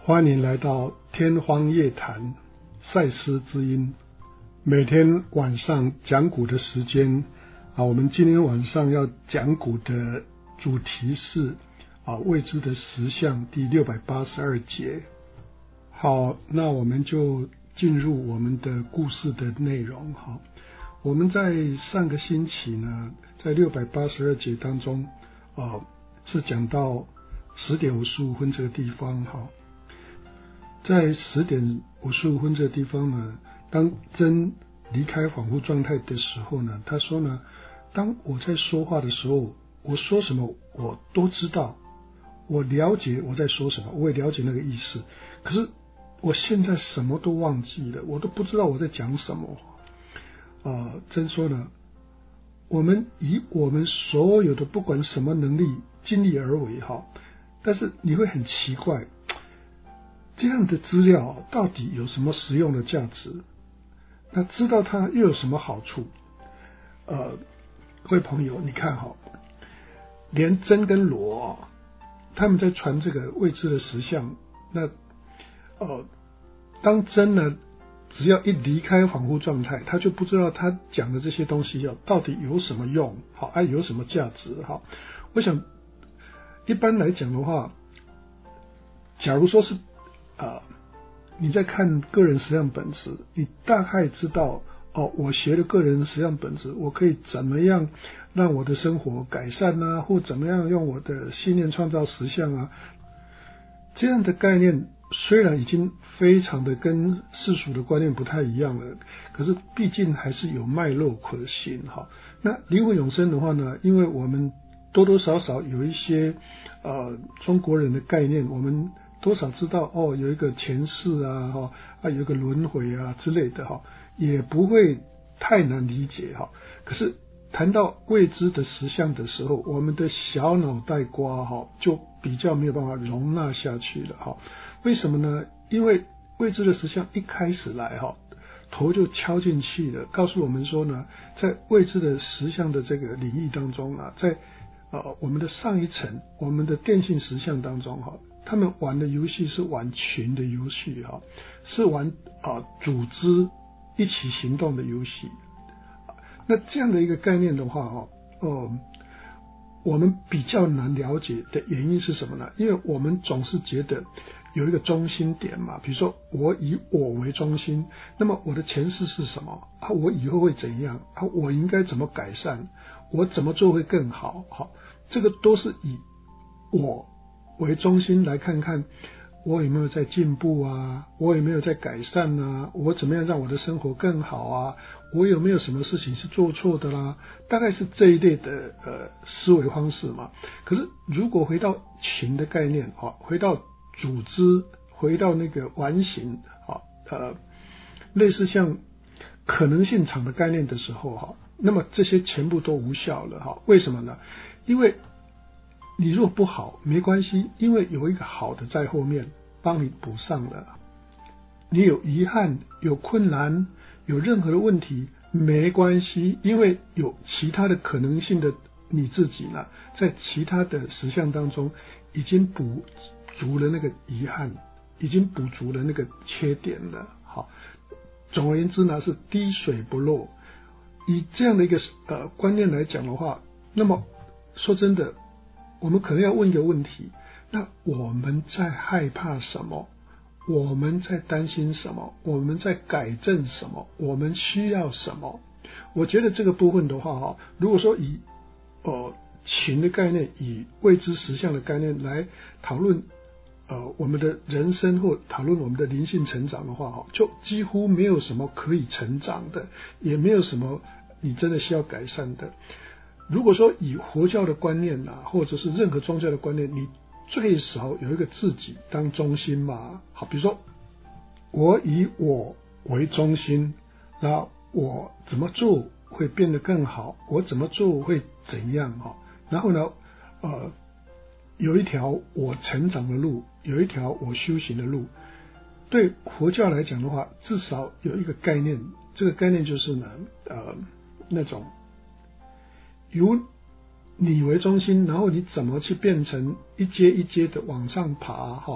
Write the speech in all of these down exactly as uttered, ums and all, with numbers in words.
欢迎来到天荒夜谈赛斯之音，每天晚上讲古的时间啊，我们今天晚上要讲古的主题是啊未知的实相第六百八十二节。好，那我们就进入我们的故事的内容。好，我们在上个星期呢，在六百八十二节当中啊，是讲到十点五十五分这个地方。好，在十点五十五分这个地方呢，当真离开恍惚状态的时候呢，他说呢，当我在说话的时候，我说什么我都知道，我了解我在说什么，我也了解那个意思，可是我现在什么都忘记了，我都不知道我在讲什么。呃，真说呢，我们以我们所有的不管什么能力尽力而为哈，但是你会很奇怪，这样的资料到底有什么实用的价值？那知道它又有什么好处？呃，各位朋友，你看哈，连真跟罗他们在传这个未知的实相，那呃，当真呢，只要一离开恍惚状态，他就不知道他讲的这些东西到底有什么用，好，啊有什么价值哈。我想一般来讲的话，假如说是呃，你在看个人实相本质，你大概知道哦，我学的个人实相本质，我可以怎么样让我的生活改善啊，或怎么样用我的信念创造实相啊，这样的概念虽然已经非常的跟世俗的观念不太一样了，可是毕竟还是有脉络可循哈。那灵魂永生的话呢，因为我们多多少少有一些呃中国人的概念，我们多少知道哦，有一个前世啊，哈啊，有一个轮回啊之类的哈，也不会太难理解哈。可是谈到未知的实相的时候，我们的小脑袋瓜哈就比较没有办法容纳下去了哈。为什么呢？因为未知的实相一开始来哈，头就敲进去了，告诉我们说呢，在未知的实相的这个领域当中啊，在呃我们的上一层，我们的电信实相当中哈，他们玩的游戏是玩群的游戏哈，是玩啊、呃、组织一起行动的游戏。那这样的一个概念的话哈，呃，我们比较难了解的原因是什么呢？因为我们总是觉得有一个中心点嘛，比如说我以我为中心，那么我的前世是什么啊？我以后会怎样啊？我应该怎么改善？我怎么做会更好？好，这个都是以我为中心来看看我有没有在进步啊，我有没有在改善啊，我怎么样让我的生活更好啊，我有没有什么事情是做错的啦，大概是这一类的呃思维方式嘛。可是如果回到群的概念啊，回到组织，回到那个完形啊，呃类似像可能性场的概念的时候哈，那么这些全部都无效了哈。为什么呢？因为你若不好没关系，因为有一个好的在后面帮你补上了。你有遗憾，有困难，有任何的问题没关系，因为有其他的可能性的你自己呢，在其他的实相当中已经补足了那个遗憾，已经补足了那个缺点了。好，总而言之呢，是滴水不漏。以这样的一个呃观念来讲的话，那么说真的，我们可能要问一个问题，那我们在害怕什么？我们在担心什么？我们在改正什么？我们需要什么？我觉得这个部分的话哈，如果说以呃情的概念，以未知实相的概念来讨论呃我们的人生或讨论我们的灵性成长的话哈，就几乎没有什么可以成长的，也没有什么你真的需要改善的。如果说以佛教的观念啊，或者是任何宗教的观念，你最少有一个自己当中心嘛。好，比如说我以我为中心，那我怎么做会变得更好？我怎么做会怎样？哈，然后呢，呃，有一条我成长的路，有一条我修行的路。对佛教来讲的话，至少有一个概念，这个概念就是呢，呃，那种由你为中心，然后你怎么去变成一阶一阶的往上爬哈？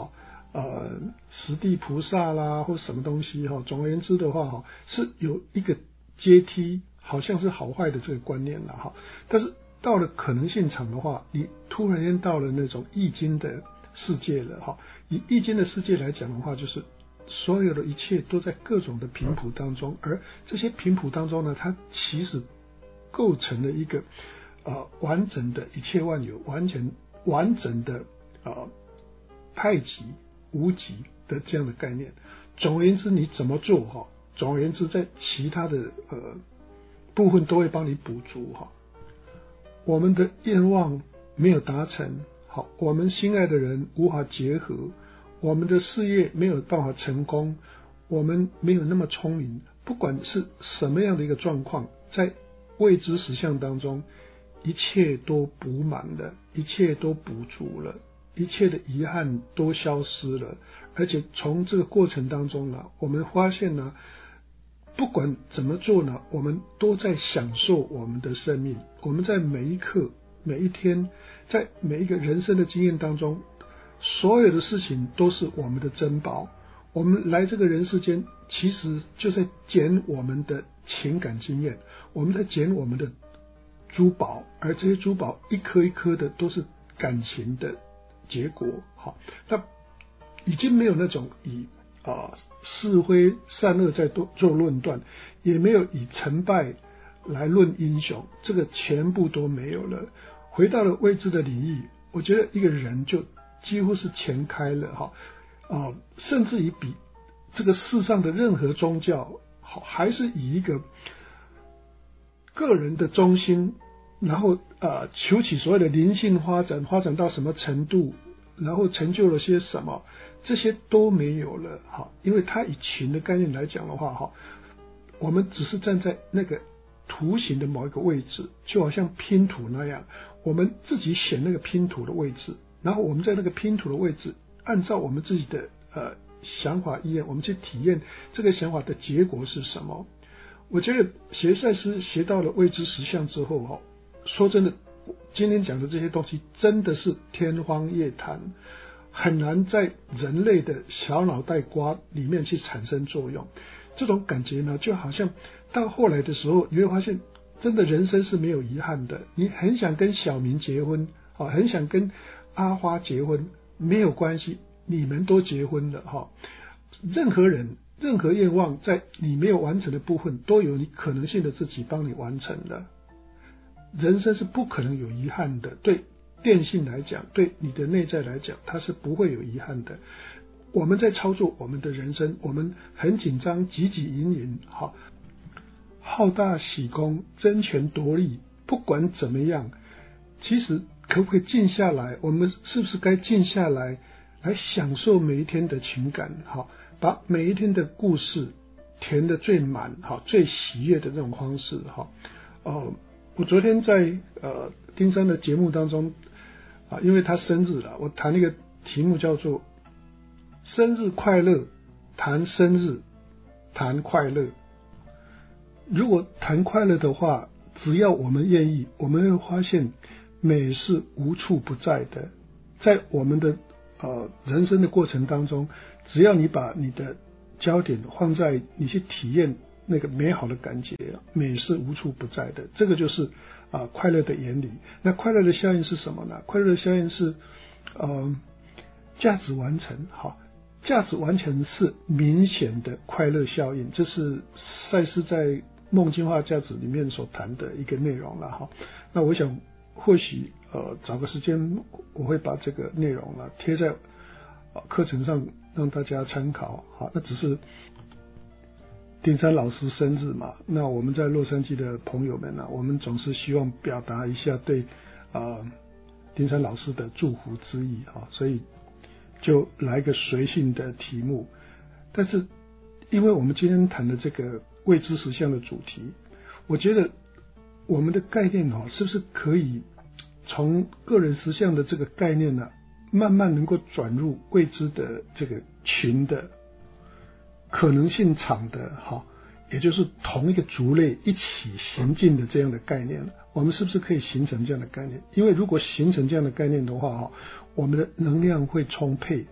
呃十地菩萨啦或什么东西哈。总而言之的话哈，是有一个阶梯，好像是好坏的这个观念了哈。但是到了可能性场的话，你突然间到了那种易经的世界了哈。以易经的世界来讲的话，就是所有的一切都在各种的频谱当中，而这些频谱当中呢，它其实构成了一个呃完整的一切万有，完全完整的呃太极无极的这样的概念。总而言之，你怎么做哈？总而言之，在其他的呃部分都会帮你补足哈。我们的愿望没有达成，好，我们心爱的人无法结合，我们的事业没有办法成功，我们没有那么聪明，不管是什么样的一个状况，在未知实相当中，一切都补满了，一切都补足了，一切的遗憾都消失了。而且从这个过程当中呢，我们发现呢，不管怎么做呢，我们都在享受我们的生命。我们在每一刻每一天，在每一个人生的经验当中，所有的事情都是我们的珍宝。我们来这个人世间，其实就在捡我们的情感经验，我们在捡我们的珠宝，而这些珠宝一颗一颗的都是感情的结果。好，那已经没有那种以啊是非善恶在做论断，也没有以成败来论英雄，这个全部都没有了。回到了未知的领域，我觉得一个人就几乎是全开了哈啊，甚至于比这个世上的任何宗教好，还是以一个个人的中心，然后呃求取所谓的灵性发展，发展到什么程度，然后成就了些什么，这些都没有了哈。因为它以群的概念来讲的话哈，我们只是站在那个图形的某一个位置，就好像拼图那样，我们自己选那个拼图的位置，然后我们在那个拼图的位置，按照我们自己的呃想法意愿，我们去体验这个想法的结果是什么。我觉得学赛斯学到了未知实相之后哈，说真的，今天讲的这些东西真的是天方夜谭，很难在人类的小脑袋瓜里面去产生作用。这种感觉呢，就好像到后来的时候，你会发现真的人生是没有遗憾的。你很想跟小明结婚，很想跟阿花结婚，没有关系，你们都结婚了哈。任何人任何愿望在你没有完成的部分，都有你可能性的自己帮你完成的。人生是不可能有遗憾的，对电信来讲，对你的内在来讲，它是不会有遗憾的。我们在操作我们的人生，我们很紧张，汲汲营营，好，好大喜功，争权夺利，不管怎么样，其实可不可以静下来？我们是不是该静下来，来享受每一天的情感？好，把每一天的故事填得最满，好，最喜悦的这种方式，好，哦，我昨天在呃丁山的节目当中啊，因为他生日了，我谈一个题目叫做生日快乐，谈生日，谈快乐。如果谈快乐的话，只要我们愿意，我们会发现美是无处不在的。在我们的呃人生的过程当中，只要你把你的焦点放在你去体验那个美好的感觉，美是无处不在的。这个就是啊、呃、快乐的原理。那快乐的效应是什么呢？快乐的效应是呃价值完成，好。价值完全是明显的快乐效应，这是赛斯在梦境化价值里面所谈的一个内容了哈。那我想或许呃找个时间我会把这个内容了贴在课程上让大家参考。好，那只是丁山老师生日嘛，那我们在洛杉矶的朋友们呢、啊，我们总是希望表达一下对呃丁山老师的祝福之意哈，所以就来个随性的题目。但是因为我们今天谈的这个未知实相的主题，我觉得我们的概念哦，是不是可以从个人实相的这个概念呢、啊，慢慢能够转入未知的这个群的可能性场的哈，也就是同一个族类一起行进的这样的概念，我们是不是可以形成这样的概念？因为如果形成这样的概念的话哈，我们的能量会充沛，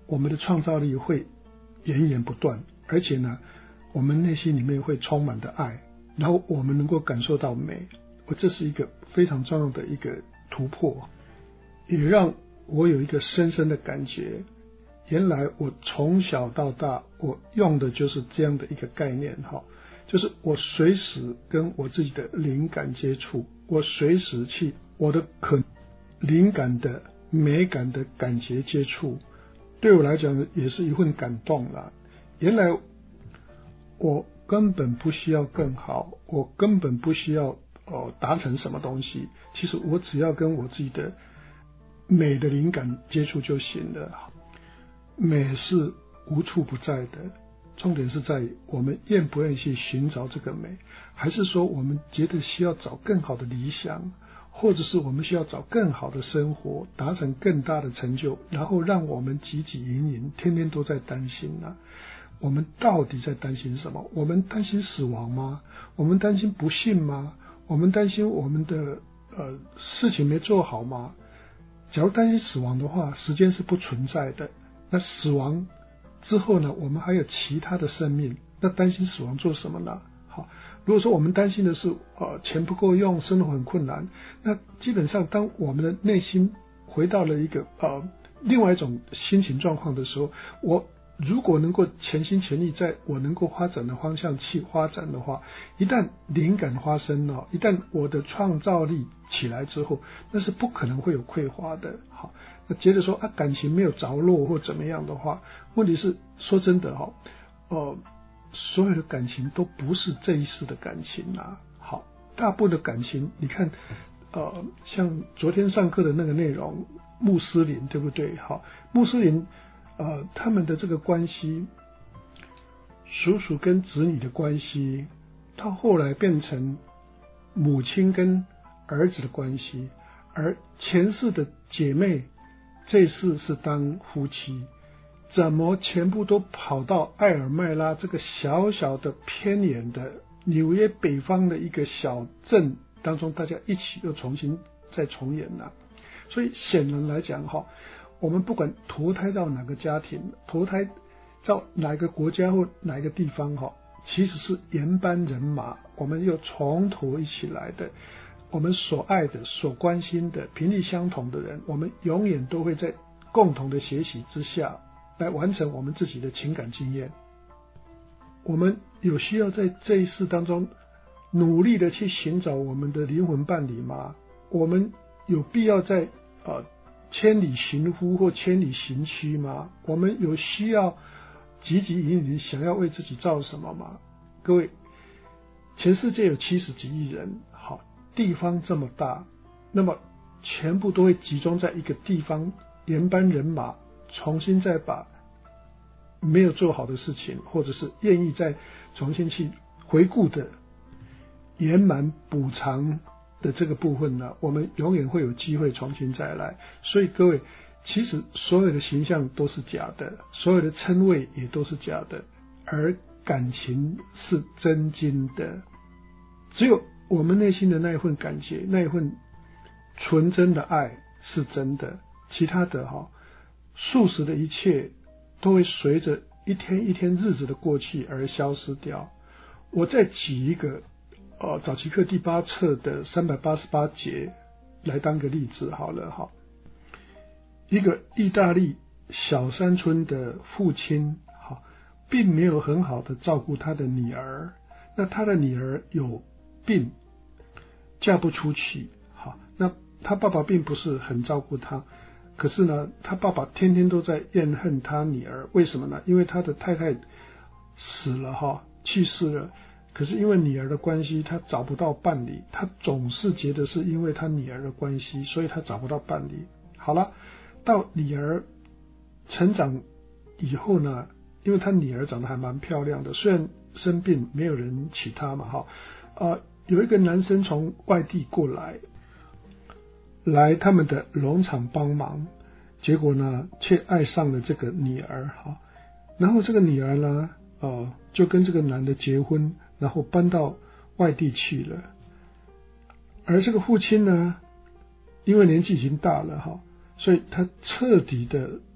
我们的创造力会源源不断，而且呢，我们内心里面会充满的爱，然后我们能够感受到美，我这是一个非常重要的一个突破，也让我有一个深深的感觉，原来我从小到大我用的就是这样的一个概念哈，就是我随时跟我自己的灵感接触，我随时去我的可灵感的美感的感觉接触，对我来讲也是一份感动啦。原来我根本不需要更好，我根本不需要呃达成什么东西，其实我只要跟我自己的美的灵感接触就行了。美是无处不在的，重点是在于我们愿不愿意去寻找这个美，还是说我们觉得需要找更好的理想，或者是我们需要找更好的生活，达成更大的成就，然后让我们汲汲营营，天天都在担心啊。我们到底在担心什么？我们担心死亡吗？我们担心不幸吗？我们担心我们的呃事情没做好吗？假如担心死亡的话，时间是不存在的。那死亡之后呢，我们还有其他的生命，那担心死亡做什么呢？好，如果说我们担心的是呃钱不够用，生活很困难，那基本上当我们的内心回到了一个呃另外一种心情状况的时候，我如果能够全心全力在我能够发展的方向去发展的话，一旦灵感发生了，一旦我的创造力起来之后，那是不可能会有匮乏的。好，那接着说啊，感情没有着落或怎么样的话，问题是说真的哈，呃，所有的感情都不是这一世的感情啊。好，大部分的感情，你看，呃，像昨天上课的那个内容，穆斯林对不对？好，穆斯林。呃，他们的这个关系，叔叔跟子女的关系，到后来变成母亲跟儿子的关系，而前世的姐妹这世是当夫妻，怎么全部都跑到艾尔麦拉这个小小的偏远的纽约北方的一个小镇当中，大家一起又重新再重演了。所以显然来讲哈，我们不管投胎到哪个家庭，投胎到哪个国家或哪个地方哈，其实是原班人马，我们又从头一起来的。我们所爱的、所关心的、频率相同的人，我们永远都会在共同的学习之下来完成我们自己的情感经验。我们有需要在这一世当中努力的去寻找我们的灵魂伴侣吗？我们有必要在呃千里寻夫或千里寻妻吗？我们有需要汲汲营营想要为自己造什么吗？各位，全世界有七十几亿人，好，地方这么大，那么全部都会集中在一个地方，原班人马重新再把没有做好的事情，或者是愿意再重新去回顾的圆满补偿的这个部分呢，我们永远会有机会重新再来。所以各位，其实所有的形象都是假的，所有的称谓也都是假的，而感情是真金的。只有我们内心的那一份感觉，那一份纯真的爱是真的，其他的哈，素食的一切都会随着一天一天日子的过去而消失掉。我再举一个呃，早期课第八册的三百八十八节来当个例子好了哈。一个意大利小山村的父亲哈，并没有很好的照顾他的女儿，那他的女儿有病，嫁不出去，好，那他爸爸并不是很照顾他，可是呢，他爸爸天天都在怨恨他女儿，为什么呢？因为他的太太死了哈，去世了。可是因为女儿的关系，他找不到伴侣，他总是觉得是因为他女儿的关系，所以他找不到伴侣。好了，到女儿成长以后呢，因为他女儿长得还蛮漂亮的，虽然生病没有人娶她嘛哈，呃，有一个男生从外地过来，来他们的农场帮忙，结果呢，却爱上了这个女儿哈，然后这个女儿呢，呃，就跟这个男的结婚。然后搬到外地去了，而这个父亲呢，因为年纪已经大了哈，所以他彻底的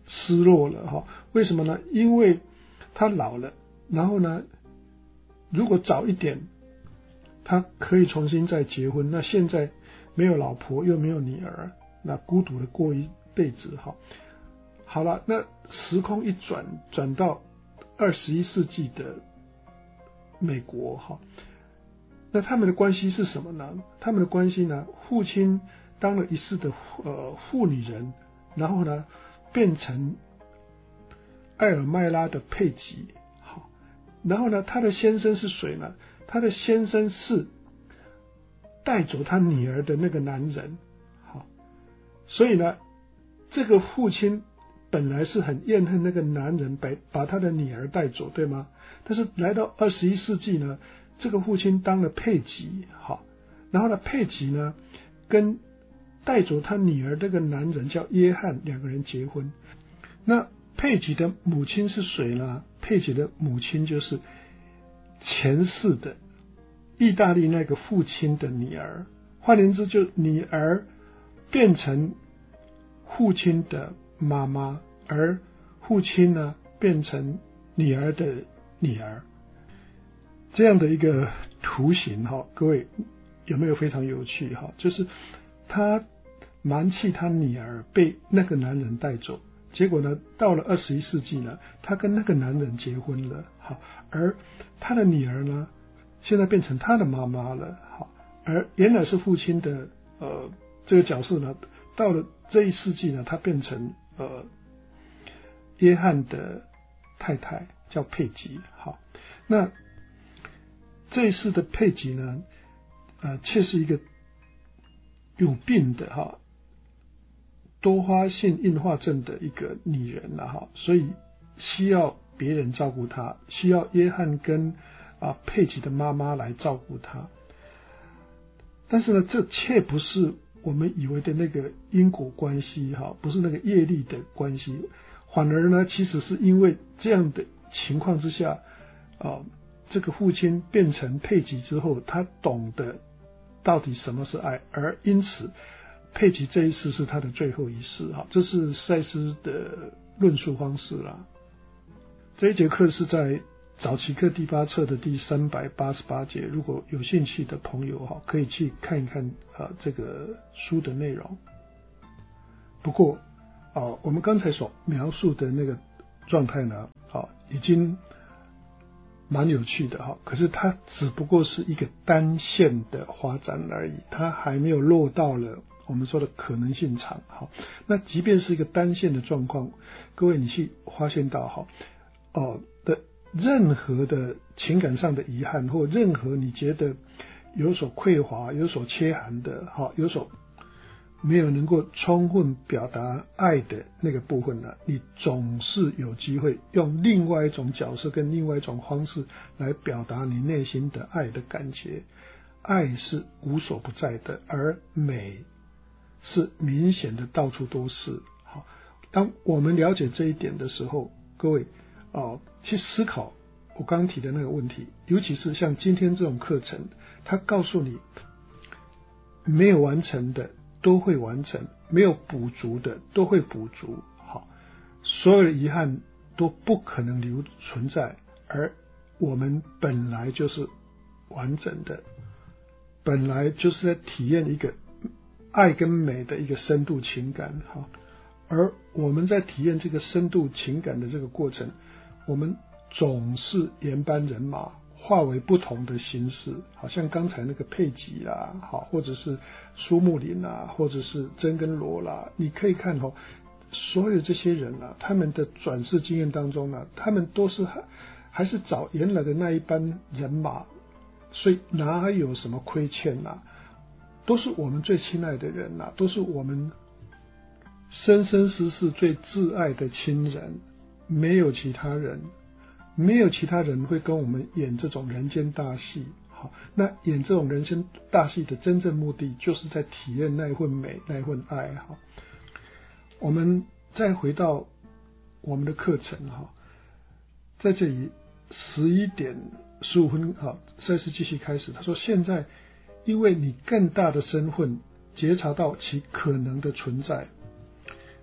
失落了哈。为什么呢？因为他老了，然后呢，如果早一点，他可以重新再结婚。那现在没有老婆，又没有女儿，那孤独的过一辈子哈。好了，那时空一转，转到二十一世纪的美国哈，那他们的关系是什么呢？他们的关系呢，父亲当了一世的呃妇女人，然后呢变成艾尔麦拉的配给，好，然后呢他的先生是谁呢？他的先生是带走他女儿的那个男人，好，所以呢这个父亲本来是很怨恨那个男人把把他的女儿带走，对吗？但是来到二十一世纪呢，这个父亲当了配给，好，然后呢配给呢跟带走他女儿这个男人叫约翰，两个人结婚。那佩吉的母亲是谁呢？佩吉的母亲就是前世的意大利那个父亲的女儿，换言之，就女儿变成父亲的妈妈，而父亲呢变成女儿的女儿，这样的一个图形哈，各位有没有非常有趣哈？就是他瞒弃他女儿被那个男人带走，结果呢，到了二十一世纪呢，他跟那个男人结婚了，好，而他的女儿呢，现在变成他的妈妈了，好，而原来是父亲的呃这个角色呢，到了这一世纪呢，他变成呃约翰的太太，叫佩吉，好，那这一世的佩吉呢，呃，却是一个有病的哈。多发性硬化症的一个女人了哈，所以需要别人照顾她，需要约翰跟啊佩吉的妈妈来照顾她。但是呢，这却不是我们以为的那个因果关系哈，不是那个业力的关系，反而呢，其实是因为这样的情况之下，啊，这个父亲变成佩吉之后，他懂得到底什么是爱，而因此。佩吉这一世是他的最后一世，这是赛斯的论述方式啦。这一节课是在早期课第八册的第三百八十八节，如果有兴趣的朋友可以去看一看呃这个书的内容。不过呃我们刚才所描述的那个状态呢，呃已经蛮有趣的哈，可是它只不过是一个单线的发展而已，它还没有落到了我们说的可能性场。好，那即便是一个单线的状况，各位你去发现到哈，哦的任何的情感上的遗憾，或任何你觉得有所匮乏、有所缺憾的，哈，有所没有能够充分表达爱的那个部分呢，你总是有机会用另外一种角色跟另外一种方式来表达你内心的爱的感觉。爱是无所不在的，而美是明显的到处都是。好，当我们了解这一点的时候，各位哦，去思考我刚刚提的那个问题，尤其是像今天这种课程，它告诉你没有完成的都会完成，没有补足的都会补足。好，所有的遗憾都不可能留存在，而我们本来就是完整的，本来就是在体验一个爱跟美的一个深度情感。好，而我们在体验这个深度情感的这个过程，我们总是原班人马，化为不同的形式，好像刚才那个佩吉啦，好，或者是苏木林啦，或者是真跟罗啦，你可以看哦，所有这些人啊，他们的转世经验当中呢，他们都是还还是找原来的那一班人马，所以哪有什么亏欠啊，都是我们最亲爱的人啊，都是我们生生世世最挚爱的亲人，没有其他人。没有其他人会跟我们演这种人间大戏。好，那演这种人生大戏的真正目的，就是在体验那一份美，那一份爱。好，我们再回到我们的课程哈，在这里十一点十五分，好，赛斯继续开始。他说，现在因为你更大的身份觉察到其可能的存在，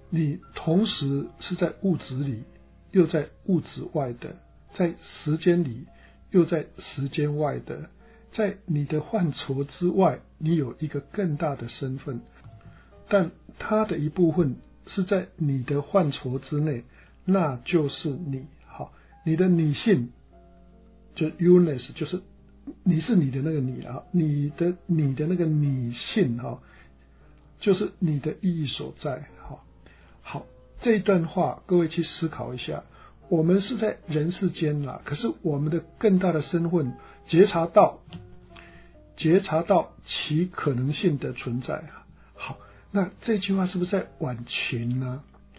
你同时是在物质里，又在物质外的，在时间里，又在时间外的，在你的范畴之外，你有一个更大的身份，但它的一部分是在你的范畴之内，那就是你。好，你的你性就 you-ness， 就是你是你的那个你啊，你的你的那个你性哈，就是你的意义所在。好，好，这一段话各位去思考一下。我们是在人世间啦，可是我们的更大的身份觉察到觉察到其可能性的存在。好，那这句话是不是在挽群呢？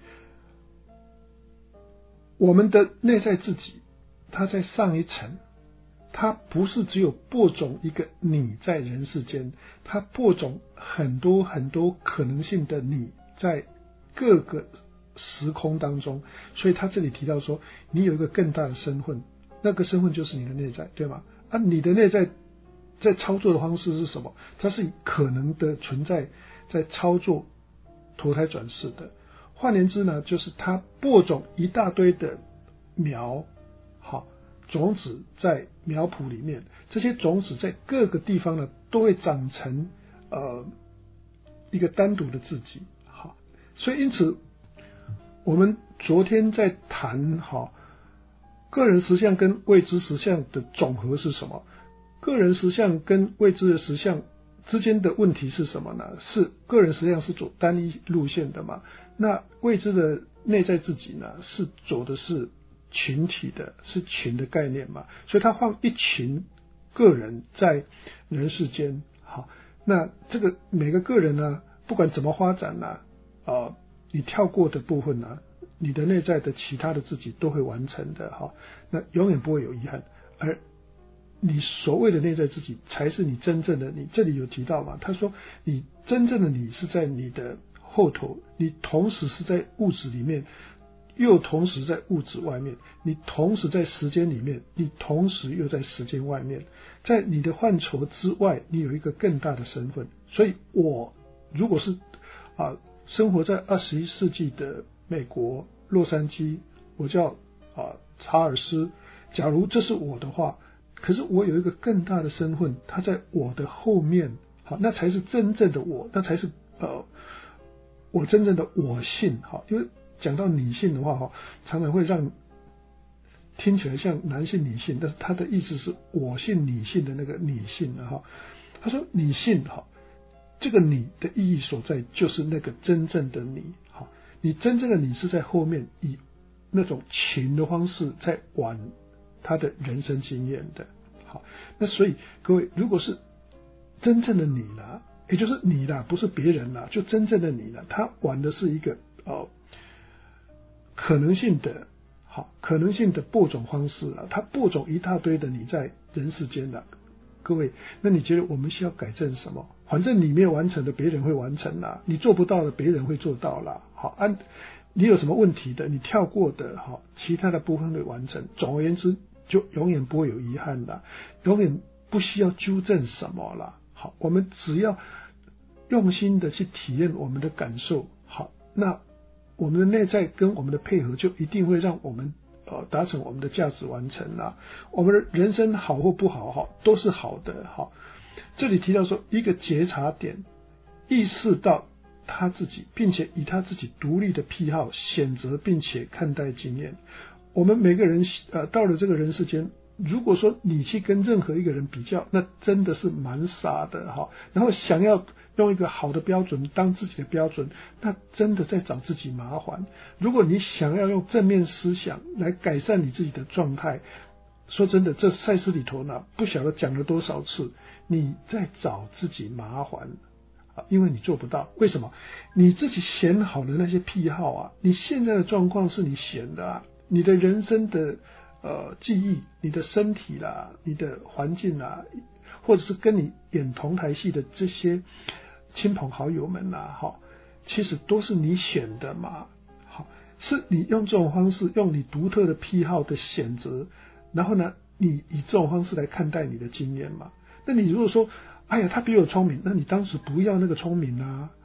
我们的内在自己，它在上一层，它不是只有播种一个你在人世间，它播种很多很多可能性的你在各个时空当中。所以他这里提到说，你有一个更大的身份，那个身份就是你的内在，对吗？啊，你的内在在操作的方式是什么？它是以可能的存在在操作投胎转世的。换言之呢，就是它播种一大堆的苗，好，种子在苗圃里面，这些种子在各个地方呢都会长成呃一个单独的自己。好，所以因此我们昨天在谈哈，个人实相跟未知实相的总和是什么？个人实相跟未知的实相之间的问题是什么呢？是个人实相是走单一路线的嘛？那未知的内在自己呢，是走的是群体的，是群的概念嘛？所以他放一群个人在人世间。好，那这个每个个人呢，不管怎么发展呢，呃，你跳过的部分呢，你的内在的其他的自己都会完成的。好，那永远不会有遗憾。而你所谓的内在自己才是你真正的你。这里有提到嘛，他说你真正的你是在你的后头，你同时是在物质里面，又同时在物质外面，你同时在时间里面，你同时又在时间外面，在你的范畴之外，你有一个更大的身份。所以我如果是啊生活在二十一世纪的美国洛杉矶，我叫啊查尔斯，假如这是我的话，可是我有一个更大的身份，它在我的后面，好，那才是真正的我，那才是呃我真正的我性。好，因为讲到女性的话哈，常常会让听起来像男性女性，但是他的意思是我性女性的那个女性哈。他说女性哈，这个你的意义所在就是那个真正的你。好，你真正的你是在后面以那种情的方式在玩他的人生经验的。好，那所以各位，如果是真正的你啦，也就是你啦，不是别人啦，就真正的你啦，他玩的是一个哦可能性的，好，可能性的播种方式啊，他播种一大堆的你在人世间的。各位，那你觉得我们需要改正什么？反正你没有完成的，别人会完成啦；你做不到的，别人会做到啦。好，按你有什么问题的，你跳过的，好，其他的部分会完成。总而言之，就永远不会有遗憾啦，永远不需要纠正什么啦。好，我们只要用心的去体验我们的感受，好，那我们的内在跟我们的配合就一定会让我们呃达成我们的价值完成啦。我们的人生好或不好哈，都是好的。好，这里提到说一个觉察点，意识到他自己，并且以他自己独立的癖好选择并且看待经验。我们每个人呃到了这个人世间，如果说你去跟任何一个人比较，那真的是蛮傻的哈。然后想要用一个好的标准当自己的标准，那真的在找自己麻烦。如果你想要用正面思想来改善你自己的状态，说真的，这赛事里头呢，不晓得讲了多少次，你在找自己麻烦啊，因为你做不到。为什么？你自己选好的那些癖好啊，你现在的状况是你选的啊，你的人生的呃记忆，你的身体啦，你的环境啦，或者是跟你演同台戏的这些亲朋好友们啦，哈，其实都是你选的嘛。好，是你用这种方式，用你独特的癖好的选择，然后呢，你以这种方式来看待你的经验嘛。那你如果说，哎呀，他比我聪明，那你当时不要那个聪明啊。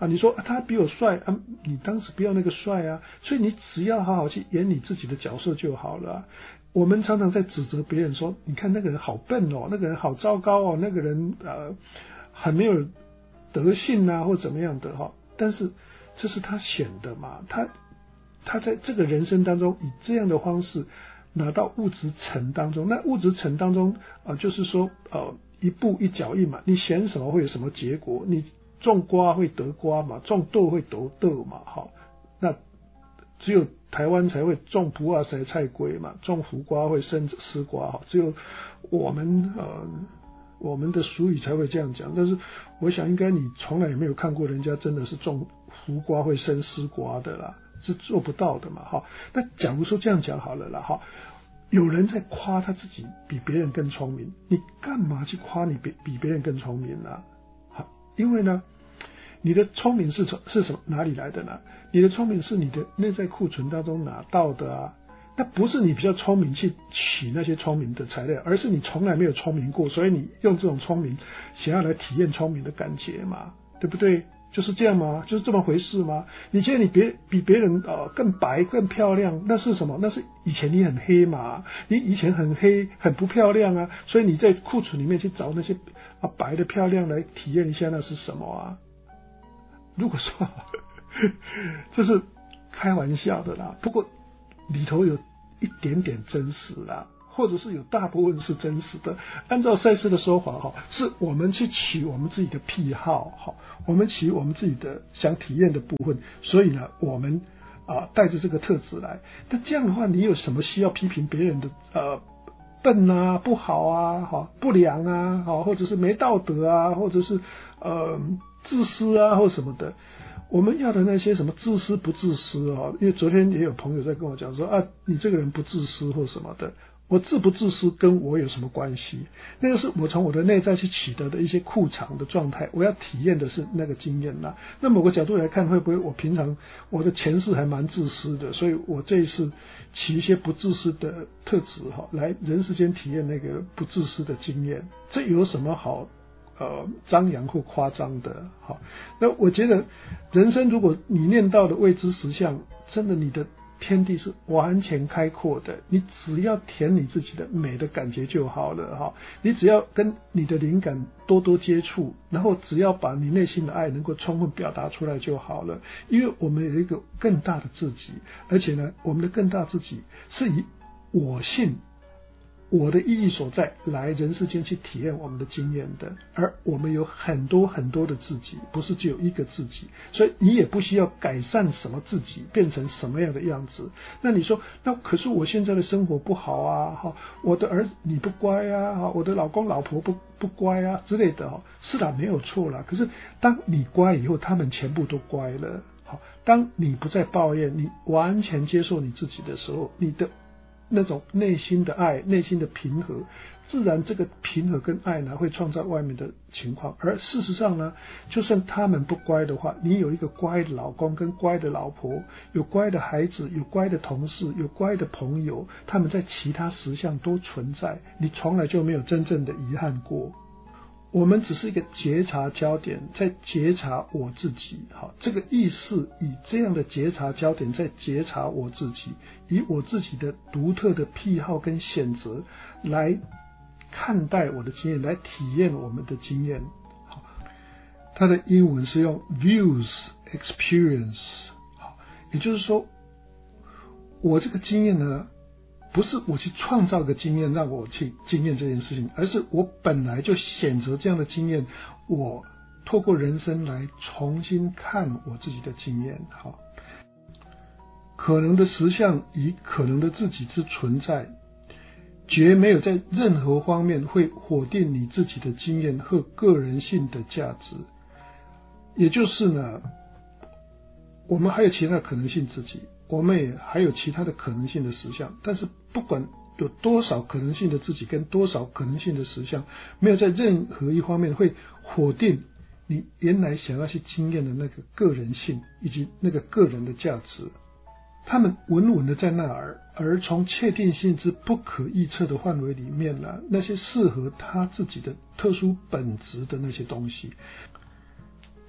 啊，你说、啊、他比我帅啊，你当时不要那个帅啊，所以你只要好好去演你自己的角色就好了、啊。我们常常在指责别人说，你看那个人好笨哦，那个人好糟糕哦，那个人呃很没有德性啊，或怎么样的哈、哦。但是这是他选的嘛，他他在这个人生当中以这样的方式拿到物质层当中，那物质层当中啊、呃，就是说呃一步一脚印嘛，你选什么会有什么结果，你种瓜会得瓜嘛，种豆会得豆嘛，好，那只有台湾才会种普洱塞菜龟嘛，种胡瓜会生丝瓜，哈，只有我们呃我们的俗语才会这样讲。但是我想应该你从来也没有看过人家真的是种胡瓜会生丝瓜的啦，是做不到的嘛，哈。那假如说这样讲好了啦，哈，有人在夸他自己比别人更聪明，你干嘛去夸你比比别人更聪明呢？好，因为呢。你的聪明是从是什么哪里来的呢？你的聪明是你的内在库存当中拿到的啊，那不是你比较聪明去取那些聪明的材料，而是你从来没有聪明过，所以你用这种聪明想要来体验聪明的感觉嘛，对不对？就是这样吗？就是这么回事吗？你觉得你别比别人呃更白更漂亮，那是什么？那是以前你很黑嘛，你以前很黑很不漂亮啊，所以你在库存里面去找那些啊白的漂亮来体验一下，那是什么啊？如果说这是开玩笑的啦，不过里头有一点点真实啦，或者是有大部分是真实的。按照赛斯的说法哈，是我们去取我们自己的癖好哈，我们取我们自己的想体验的部分，所以呢，我们啊带着这个特质来。但这样的话，你有什么需要批评别人的呃笨啊、不好啊、哈不良啊、好或者是没道德啊，或者是呃。自私啊或什么的，我们要的那些什么自私不自私哦，因为昨天也有朋友在跟我讲说啊，你这个人不自私或什么的，我自不自私跟我有什么关系？那个是我从我的内在去取得的一些库藏的状态，我要体验的是那个经验啦。那某个角度来看，会不会我平常我的前世还蛮自私的，所以我这一次取一些不自私的特质哈，来人世间体验那个不自私的经验，这有什么好？呃，张扬或夸张的，好，那我觉得人生如果你念到的未知实相，真的你的天地是完全开阔的，你只要填你自己的美的感觉就好了哈。你只要跟你的灵感多多接触，然后只要把你内心的爱能够充分表达出来就好了。因为我们有一个更大的自己，而且呢，我们的更大自己是以我信。我的意义所在，来人世间去体验我们的经验的，而我们有很多很多的自己，不是只有一个自己，所以你也不需要改善什么自己，变成什么样的样子。那你说，那可是我现在的生活不好啊，哈，我的儿子你不乖啊，我的老公老婆不不乖啊之类的，哈，是啦，没有错啦。可是当你乖以后，他们全部都乖了，好，当你不再抱怨，你完全接受你自己的时候，你的那种内心的爱，内心的平和，自然这个平和跟爱呢，会创造外面的情况。而事实上呢，就算他们不乖的话，你有一个乖的老公跟乖的老婆，有乖的孩子，有乖的同事，有乖的朋友，他们在其他实相都存在，你从来就没有真正的遗憾过。我们只是一个觉察焦点，在觉察我自己，好，这个意识以这样的觉察焦点在觉察我自己，以我自己的独特的癖好跟选择来看待我的经验，来体验我们的经验。好，它的英文是用 views experience， 好，也就是说，我这个经验呢，不是我去创造个经验让我去经验这件事情，而是我本来就选择这样的经验，我透过人生来重新看我自己的经验。好，可能的实相以可能的自己之存在，绝没有在任何方面会否定你自己的经验和个人性的价值。也就是呢，我们还有其他的可能性自己，我们也还有其他的可能性的实相，但是不管有多少可能性的自己跟多少可能性的实相，没有在任何一方面会否定你原来想要去经验的那个个人性以及那个个人的价值。他们稳稳的在那儿，而从确定性之不可预测的范围里面呢，那些适合他自己的特殊本质的那些东西，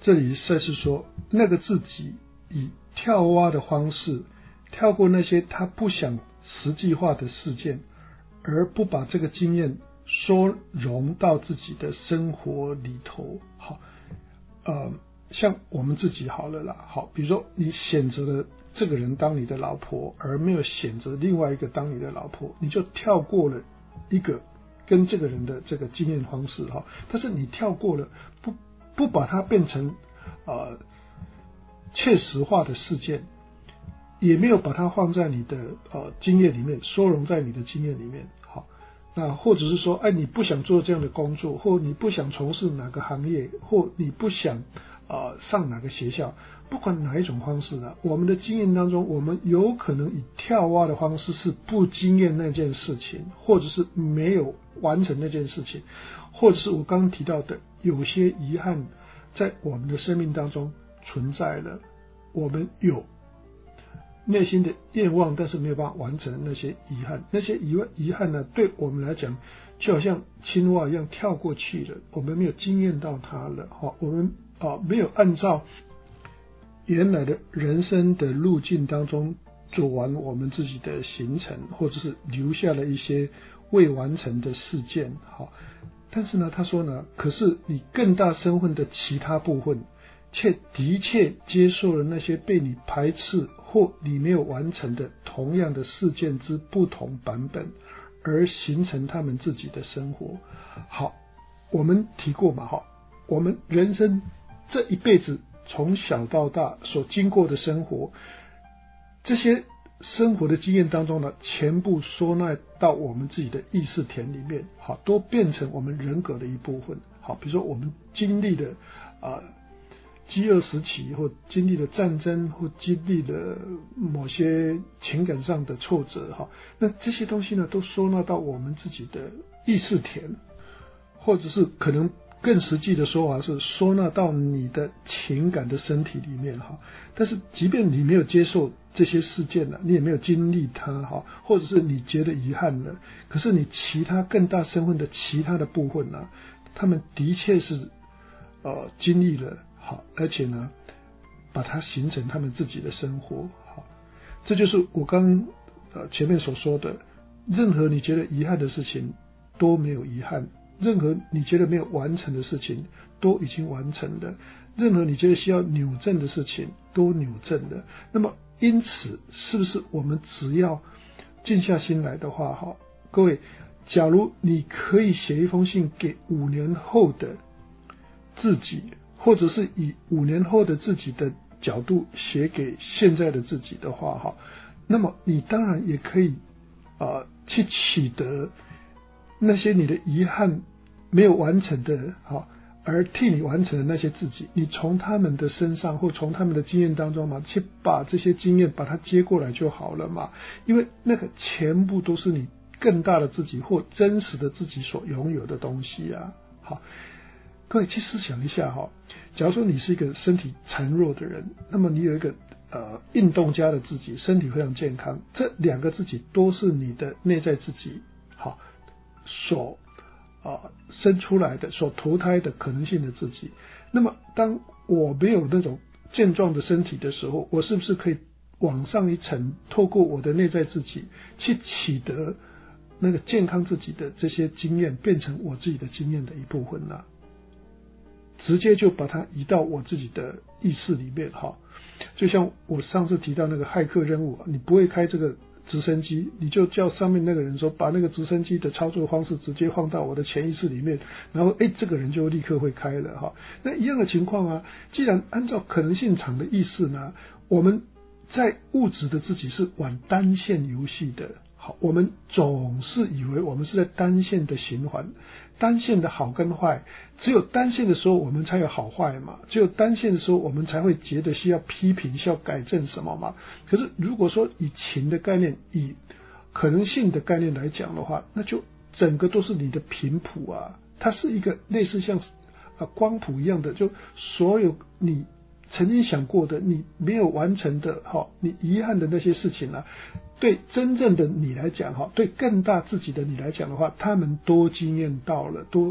这里赛斯说，那个自己以跳蛙的方式跳过那些他不想实际化的事件，而不把这个经验收容到自己的生活里头。好，呃，像我们自己好了啦，好，比如说你选择了这个人当你的老婆，而没有选择另外一个当你的老婆，你就跳过了一个跟这个人的这个经验方式哈。但是你跳过了，不不把它变成呃切实化的事件，也没有把它放在你的呃经验里面，收容在你的经验里面。好，那或者是说，哎，你不想做这样的工作，或你不想从事哪个行业，或你不想呃上哪个学校，不管哪一种方式呢，我们的经验当中，我们有可能以跳蛙的方式是不经验那件事情，或者是没有完成那件事情，或者是我刚刚提到的有些遗憾在我们的生命当中存在了，我们有内心的愿望，但是没有办法完成那些遗憾，那些遗遗憾呢，对我们来讲就好像青蛙一样跳过去了，我们没有经验到它了，好，我们啊没有按照原来的人生的路径当中走完我们自己的行程，或者是留下了一些未完成的事件。好，但是呢，他说呢，可是你更大身份的其他部分，却的确接受了那些被你排斥或你没有完成的同样的事件之不同版本，而形成他们自己的生活。好，我们提过嘛，哈，我们人生这一辈子从小到大所经过的生活，这些生活的经验当中呢，全部收纳到我们自己的意识田里面，好，都变成我们人格的一部分。好，比如说我们经历的啊、呃饥饿时期，或经历了战争，或经历了某些情感上的挫折，哈，那这些东西呢，都收纳到我们自己的意识田，或者是可能更实际的说法是收纳到你的情感的身体里面，哈。但是即便你没有接受这些事件了，你也没有经历它，哈，或者是你觉得遗憾了，可是你其他更大身份的其他的部分呢，他们的确是呃经历了。好，而且呢，把它形成他们自己的生活。好，这就是我刚呃前面所说的，任何你觉得遗憾的事情都没有遗憾，任何你觉得没有完成的事情都已经完成了，任何你觉得需要扭正的事情都扭正了。那么因此，是不是我们只要静下心来的话，哈，各位，假如你可以写一封信给五年后的自己，或者是以五年后的自己的角度写给现在的自己的话，哈，那么你当然也可以啊、呃、去取得那些你的遗憾没有完成的，哈，而替你完成的那些自己，你从他们的身上或从他们的经验当中嘛，去把这些经验把它接过来就好了嘛，因为那个全部都是你更大的自己或真实的自己所拥有的东西啊，好。各位去思想一下哈，假如说你是一个身体孱弱的人，那么你有一个呃运动家的自己，身体非常健康，这两个自己都是你的内在自己，好，所啊、呃、生出来的、所投胎的可能性的自己。那么当我没有那种健壮的身体的时候，我是不是可以往上一层，透过我的内在自己去取得那个健康自己的这些经验，变成我自己的经验的一部分呢？直接就把它移到我自己的意识里面，哈，就像我上次提到那个骇客任务，你不会开这个直升机，你就叫上面那个人说，把那个直升机的操作方式直接放到我的潜意识里面，然后哎，这个人就立刻会开了，哈。那一样的情况啊，既然按照可能性场的意识呢，我们在物质的自己是玩单线游戏的。好，我们总是以为我们是在单线的循环，单线的好跟坏，只有单线的时候我们才有好坏嘛，只有单线的时候我们才会觉得需要批评、需要改正什么嘛。可是如果说以情的概念、以可能性的概念来讲的话，那就整个都是你的频谱啊，它是一个类似像啊光谱一样的，就所有你曾经想过的、你没有完成的、哈，你遗憾的那些事情啊，对真正的你来讲，哈，对更大自己的你来讲的话，他们都经验到了，都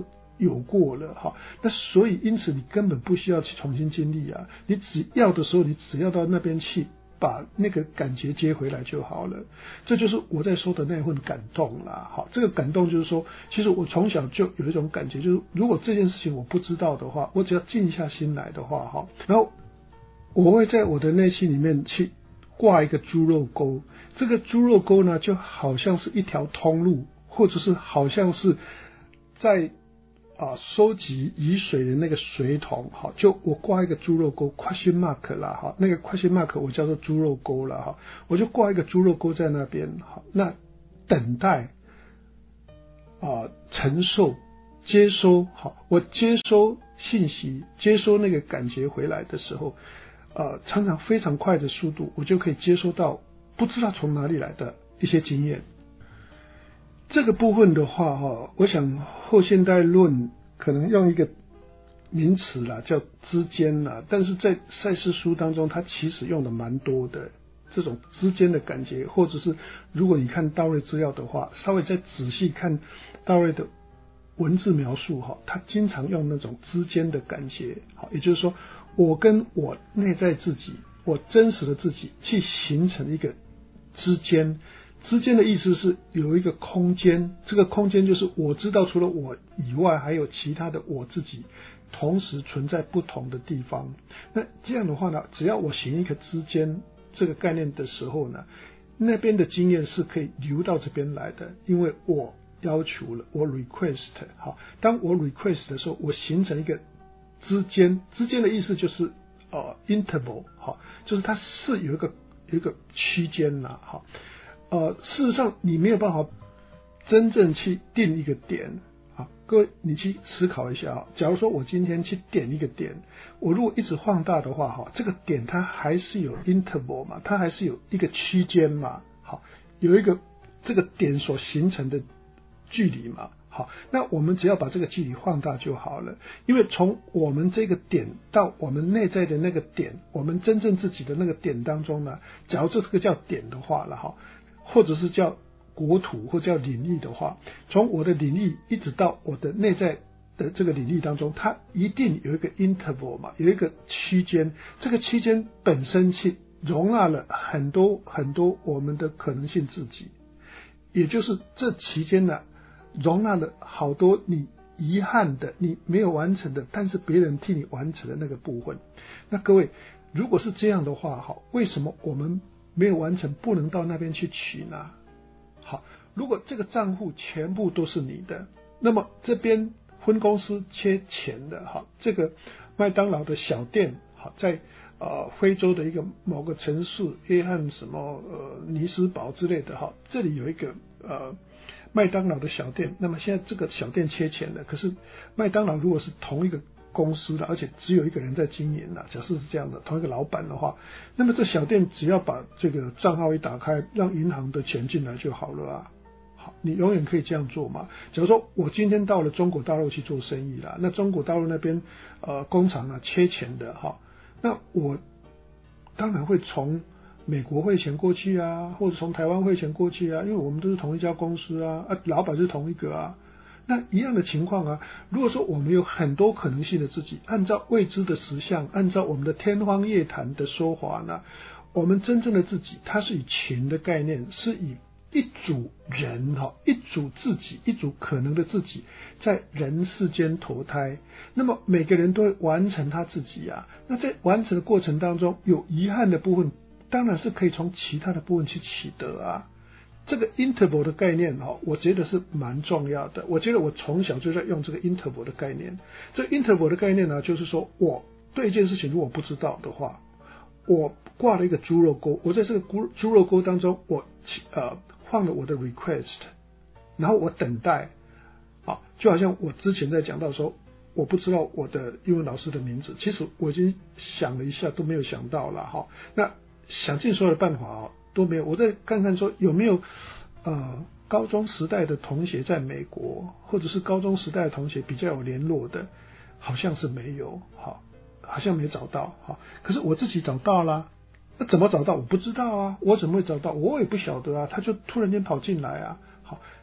有过了哈，那所以因此你根本不需要去重新经历啊，你只要的时候你只要到那边去把那个感觉接回来就好了，这就是我在说的那份感动啦。好，这个感动就是说，其实我从小就有一种感觉，就是如果这件事情我不知道的话，我只要静下心来的话哈，然后我会在我的内心里面去挂一个猪肉沟，这个猪肉沟呢就好像是一条通路，或者是好像是在啊收集雨水的那个水桶，好，就我挂一个猪肉沟 question mark 啦，哈，那个 question mark 我叫做猪肉沟啦，哈，我就挂一个猪肉沟在那边，好，那等待啊承受接收，好，我接收信息，接收那个感觉回来的时候，呃，常常非常快的速度，我就可以接收到不知道从哪里来的一些经验。这个部分的话，哈，我想后现代论可能用一个名词啦，叫之间啦，但是在赛斯书当中，它其实用的蛮多的这种之间的感觉，或者是如果你看道瑞资料的话，稍微再仔细看道瑞的文字描述哈，他经常用那种之间的感觉，好，也就是说，我跟我内在自己，我真实的自己去形成一个之间。之间的意思是有一个空间，这个空间就是我知道除了我以外还有其他的我自己同时存在不同的地方。那这样的话呢，只要我行一个之间这个概念的时候呢，那边的经验是可以流到这边来的，因为我要求了，我 request， 好，当我 request 的时候，我形成一个之间，之间的意思就是呃 interval， 好，就是它是有一个有一个区间啦，好。呃，事实上你没有办法真正去定一个点啊，各位你去思考一下啊。假如说我今天去点一个点，我如果一直放大的话，哈，这个点它还是有 interval 嘛，它还是有一个区间嘛，好，有一个这个点所形成的距离嘛，好，那我们只要把这个距离放大就好了，因为从我们这个点到我们内在的那个点，我们真正自己的那个点当中呢，假如这个叫点的话了哈。或者是叫国土或叫领域的话，从我的领域一直到我的内在的这个领域当中，它一定有一个 interval 嘛，有一个区间，这个区间本身去容纳了很多很多我们的可能性自己，也就是这期间呢，容纳了好多你遗憾的，你没有完成的，但是别人替你完成的那个部分。那各位，如果是这样的话，好，为什么我们没有完成不能到那边去取呢？好，如果这个账户全部都是你的，那么这边分公司缺钱的，好，这个麦当劳的小店，好，在呃非洲的一个某个城市，约翰什么呃尼斯堡之类的，哈，这里有一个呃麦当劳的小店，那么现在这个小店缺钱了，可是麦当劳如果是同一个公司的，而且只有一个人在经营了，假设是这样的，同一个老板的话，那么这小店只要把这个账号一打开，让银行的钱进来就好了啊。好，你永远可以这样做嘛。假如说我今天到了中国大陆去做生意了，那中国大陆那边呃工厂啊缺钱的哈，那我当然会从美国汇钱过去啊，或者从台湾汇钱过去啊，因为我们都是同一家公司啊，啊老板是同一个啊。那一样的情况啊，如果说我们有很多可能性的自己，按照未知的实相，按照我们的天方夜谭的说法呢，我们真正的自己，它是以群的概念，是以一组人哈，一组自己，一组可能的自己，在人世间投胎。那么每个人都会完成他自己啊。那在完成的过程当中，有遗憾的部分，当然是可以从其他的部分去取得啊。这个 interval 的概念哈，我觉得是蛮重要的。我觉得我从小就在用这个 interval 的概念。这个 interval 的概念呢，就是说我对一件事情如果不知道的话，我挂了一个猪肉沟，我在这个猪肉沟当中，我呃放了我的 request， 然后我等待，啊，就好像我之前在讲到说，我不知道我的英文老师的名字，其实我已经想了一下都没有想到了哈。那想尽所有的办法啊。都没有，我再看看说有没有呃高中时代的同学在美国，或者是高中时代的同学比较有联络的，好像是没有，好，好像没找到，好，可是我自己找到啦，那怎么找到我不知道啊，我怎么会找到，我也不晓得啊，他就突然间跑进来啊，好，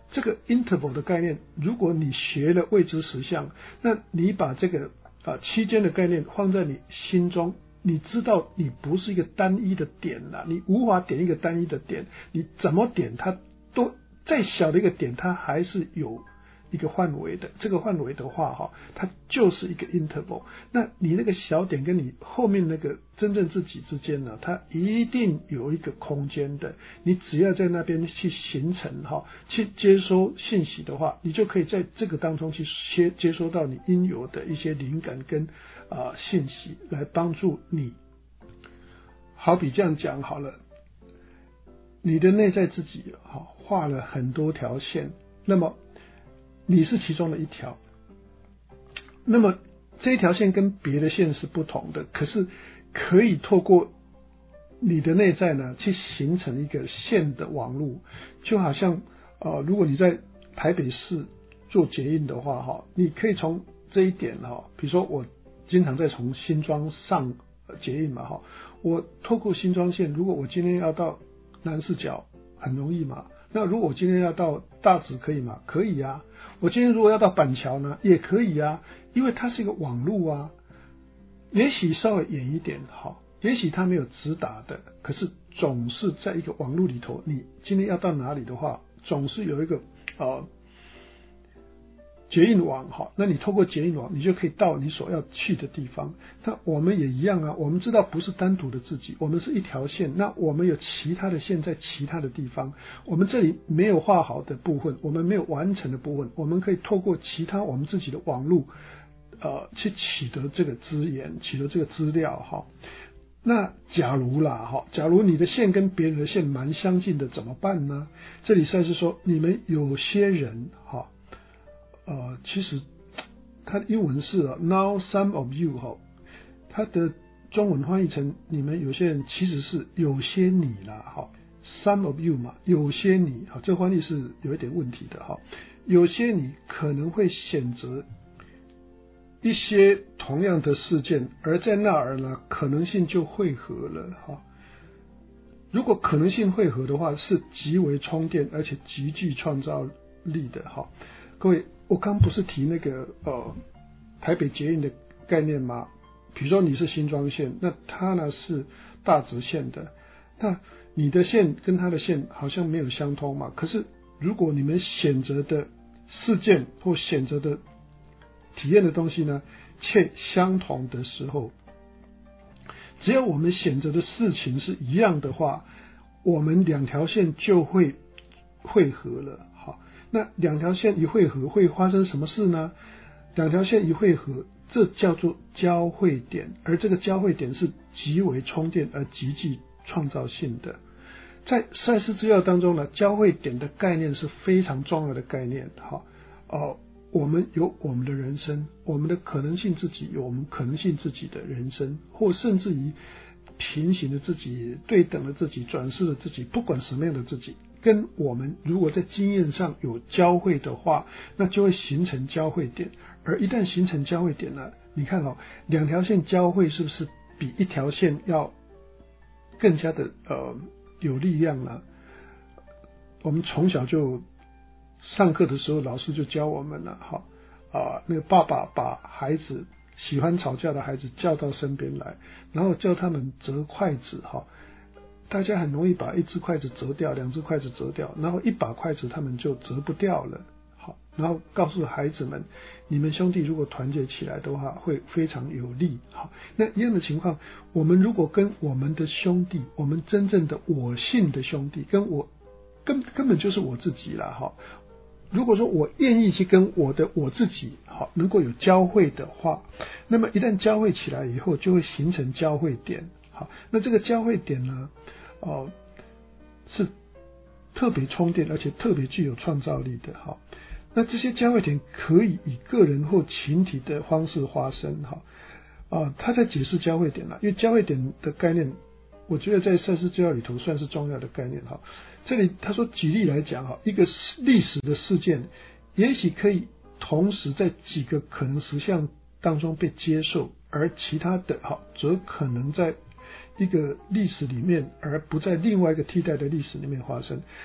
这个 interval 的概念，如果你学了未知实相，那你把这个啊期间的概念放在你心中，你知道你不是一个单一的点了，你无法点一个单一的点，你怎么点它都再小的一个点，它还是有一个范围的，这个范围的话哈，它就是一个 interval。那你那个小点跟你后面那个真正自己之间呢，它一定有一个空间的。你只要在那边去形成哈，去接收信息的话，你就可以在这个当中去接接收到你应有的一些灵感跟啊、呃、信息，来帮助你。好比这样讲好了，你的内在自己哈画了很多条线，那么你是其中的一条，那么这一条线跟别的线是不同的，可是可以透过你的内在呢，去形成一个线的网路，就好像呃，如果你在台北市做捷运的话哈，你可以从这一点哈，比如说我经常在从新庄上捷运嘛哈，我透过新庄线，如果我今天要到南势角，很容易嘛。那如果我今天要到大直可以吗？可以啊。我今天如果要到板桥呢，也可以啊，因为它是一个网路啊。也许稍微远一点好，也许它没有直达的，可是总是在一个网路里头，你今天要到哪里的话，总是有一个呃捷运网哈，那你透过捷运网，你就可以到你所要去的地方。那我们也一样啊，我们知道不是单独的自己，我们是一条线，那我们有其他的线在其他的地方，我们这里没有画好的部分，我们没有完成的部分，我们可以透过其他我们自己的网路呃去取得这个资源，取得这个资料哈。那假如啦哈，假如你的线跟别人的线蛮相近的怎么办呢？这里算是说你们有些人哈。呃，其实它的英文是 Now some of you 哈，它的中文翻译成你们有些人其实是有些你啦哈 ，some of you 嘛，有些你哈，这个翻译是有一点问题的哈，有些你可能会选择一些同样的事件，而在那儿呢，可能性就汇合了哈。如果可能性汇合的话，是极为充电而且极具创造力的哈，各位。我刚不是提那个呃台北捷运的概念吗？比如说你是新庄线，那它呢是大直线的，那你的线跟它的线好像没有相通嘛。可是如果你们选择的事件或选择的体验的东西呢，却相同的时候，只要我们选择的事情是一样的话，我们两条线就会汇合了。那两条线一汇合会发生什么事呢？两条线一汇合，这叫做交汇点，而这个交汇点是极为充电而极具创造性的。在赛斯资料当中呢，交汇点的概念是非常重要的概念。好，呃，我们有我们的人生，我们的可能性自己有我们可能性自己的人生，或甚至于平行的自己、对等的自己、转世的自己，不管什么样的自己。跟我们如果在经验上有交汇的话，那就会形成交汇点，而一旦形成交汇点呢，你看哦，两条线交汇是不是比一条线要更加的呃有力量呢？我们从小就上课的时候，老师就教我们了哈啊，那个爸爸把孩子喜欢吵架的孩子叫到身边来，然后叫他们折筷子哈。大家很容易把一只筷子折掉，两只筷子折掉，然后一把筷子他们就折不掉了。好，然后告诉孩子们，你们兄弟如果团结起来的话，会非常有力。好，那一样的情况，我们如果跟我们的兄弟，我们真正的我性的兄弟，跟我根根本就是我自己啦。哈，如果说我愿意去跟我的我自己好能够有交汇的话，那么一旦交汇起来以后，就会形成交汇点。好，那这个交汇点呢？哦，是特别充电而且特别具有创造力的哈。那这些交汇点可以以个人或群体的方式发生哈。啊，他在解释交汇点了，因为交汇点的概念，我觉得在赛斯资料里头算是重要的概念哈。这里他说举例来讲哈，一个历史的事件，也许可以同时在几个可能实相当中被接受，而其他的哈则可能在一个历史里面，而不在另外一个替代的历史里面发生。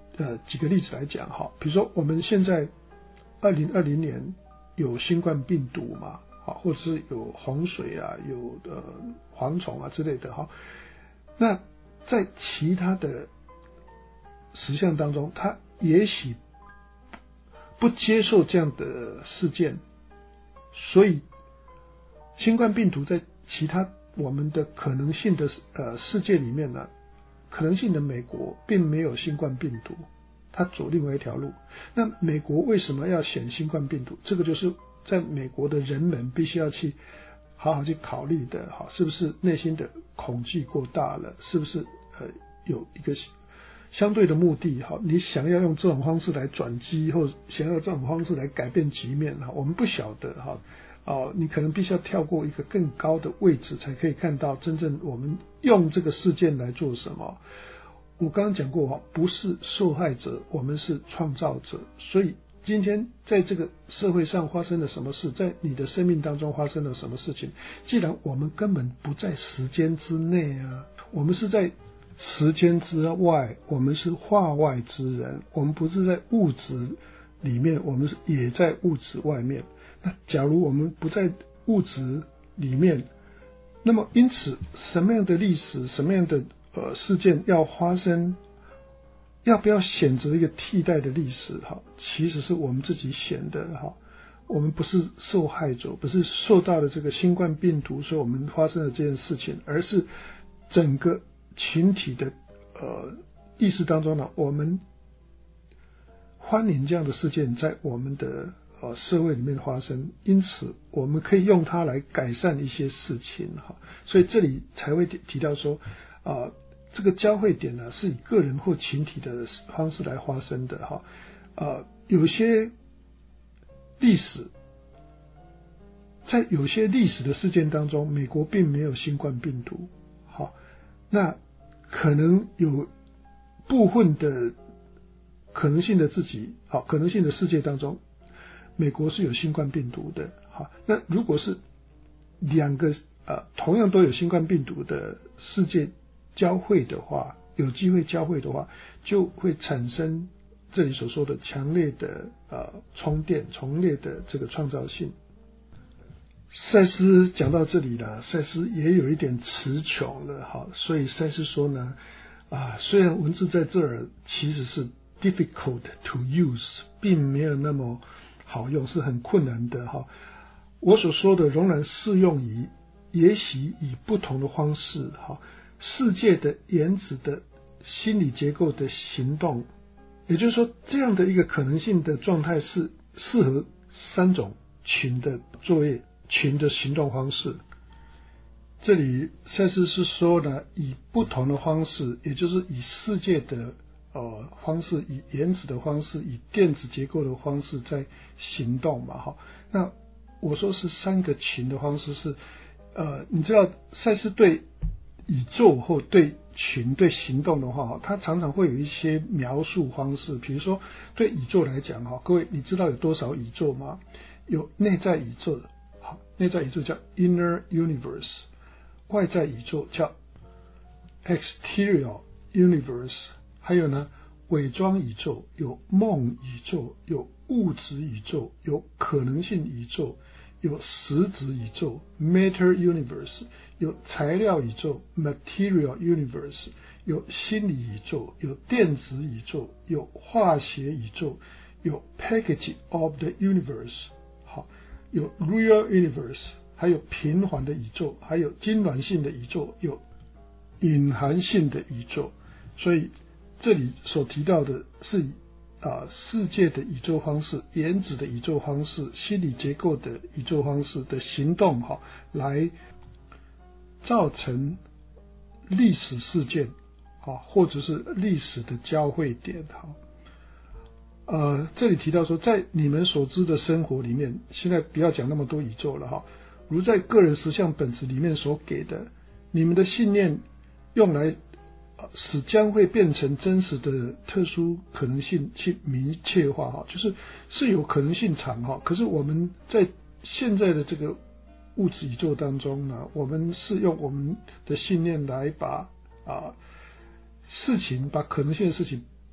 呃几个例子来讲哈，比如说我们现在二零二零年有新冠病毒嘛，啊，或者是有洪水啊，有呃蝗虫啊之类的哈。那在其他的实相当中，它也许不接受这样的事件，所以新冠病毒在其他我们的可能性的呃世界里面呢，可能性的美国并没有新冠病毒，它走另外一条路。那美国为什么要选新冠病毒？这个就是在美国的人们必须要去好好去考虑的，哈，是不是内心的恐惧过大了？是不是呃有一个相对的目的？哈，你想要用这种方式来转机，或想要这种方式来改变局面，哈，我们不晓得，哈。哦，你可能必须要跳过一个更高的位置，才可以看到真正我们用这个事件来做什么。我刚刚讲过，不是受害者，我们是创造者。所以今天在这个社会上发生了什么事，在你的生命当中发生了什么事情，既然我们根本不在时间之内啊，我们是在时间之外，我们是化外之人，我们不是在物质里面，我们是也在物质外面。那假如我们不在物质里面，那么因此什么样的历史，什么样的呃事件要发生，要不要选择一个替代的历史哈？其实是我们自己选的哈。我们不是受害者，不是受到了这个新冠病毒，所以我们发生了这件事情，而是整个群体的呃意识当中呢，我们欢迎这样的事件在我们的呃，社会里面发生，因此我们可以用它来改善一些事情哈，所以这里才会提到说，啊、呃，这个交汇点呢是以个人或群体的方式来发生的哈，呃，有些历史，在有些历史的事件当中，美国并没有新冠病毒，好，那可能有部分的可能性的自己，好，可能性的世界当中。美国是有新冠病毒的，好，那如果是两个呃同样都有新冠病毒的世界交汇的话，有机会交汇的话，就会产生这里所说的强烈的呃充电、强烈的这个创造性。赛斯讲到这里呢，赛斯也有一点词穷了，好，所以赛斯说呢，啊，虽然文字在这儿其实是 difficult to use， 并没有那么好用，是很困难的哈。我所说的仍然适用于，也许以不同的方式哈，世界的原子的心理结构的行动，也就是说，这样的一个可能性的状态是适合三种群的作业、群的行动方式。这里赛斯是说呢，以不同的方式，也就是以世界的呃，方式，以原子的方式，以电子结构的方式在行动嘛，哈。那我说是三个群的方式是，呃，你知道赛斯对宇宙或对群对行动的话，它常常会有一些描述方式。比如说对宇宙来讲，哈，各位你知道有多少宇宙吗？有内在宇宙，好，内在宇宙叫 inner universe， 外在宇宙叫 exterior universe。还有呢，伪装宇宙，有梦宇宙，有物质宇宙，有可能性宇宙，有实质宇宙 matter universe， 有材料宇宙 material universe， 有心理宇宙，有电子宇宙，有化学宇宙，有 package of the universe， 好，有 real universe， 还有平缓的宇宙，还有痉挛性的宇宙，有隐含性的宇宙。所以这里所提到的是以啊世界的宇宙方式、原子的宇宙方式、心理结构的宇宙方式的行动哈，来造成历史事件啊，或者是历史的交汇点哈。呃，这里提到说，在你们所知的生活里面，现在不要讲那么多宇宙了哈，如在个人实相本质里面所给的，你们的信念用来使将会变成真实的特殊可能性去明确化哈，就是是有可能性场哈，可是我们在现在的这个物质宇宙当中呢，我们是用我们的信念来把啊事情，把可能性的事情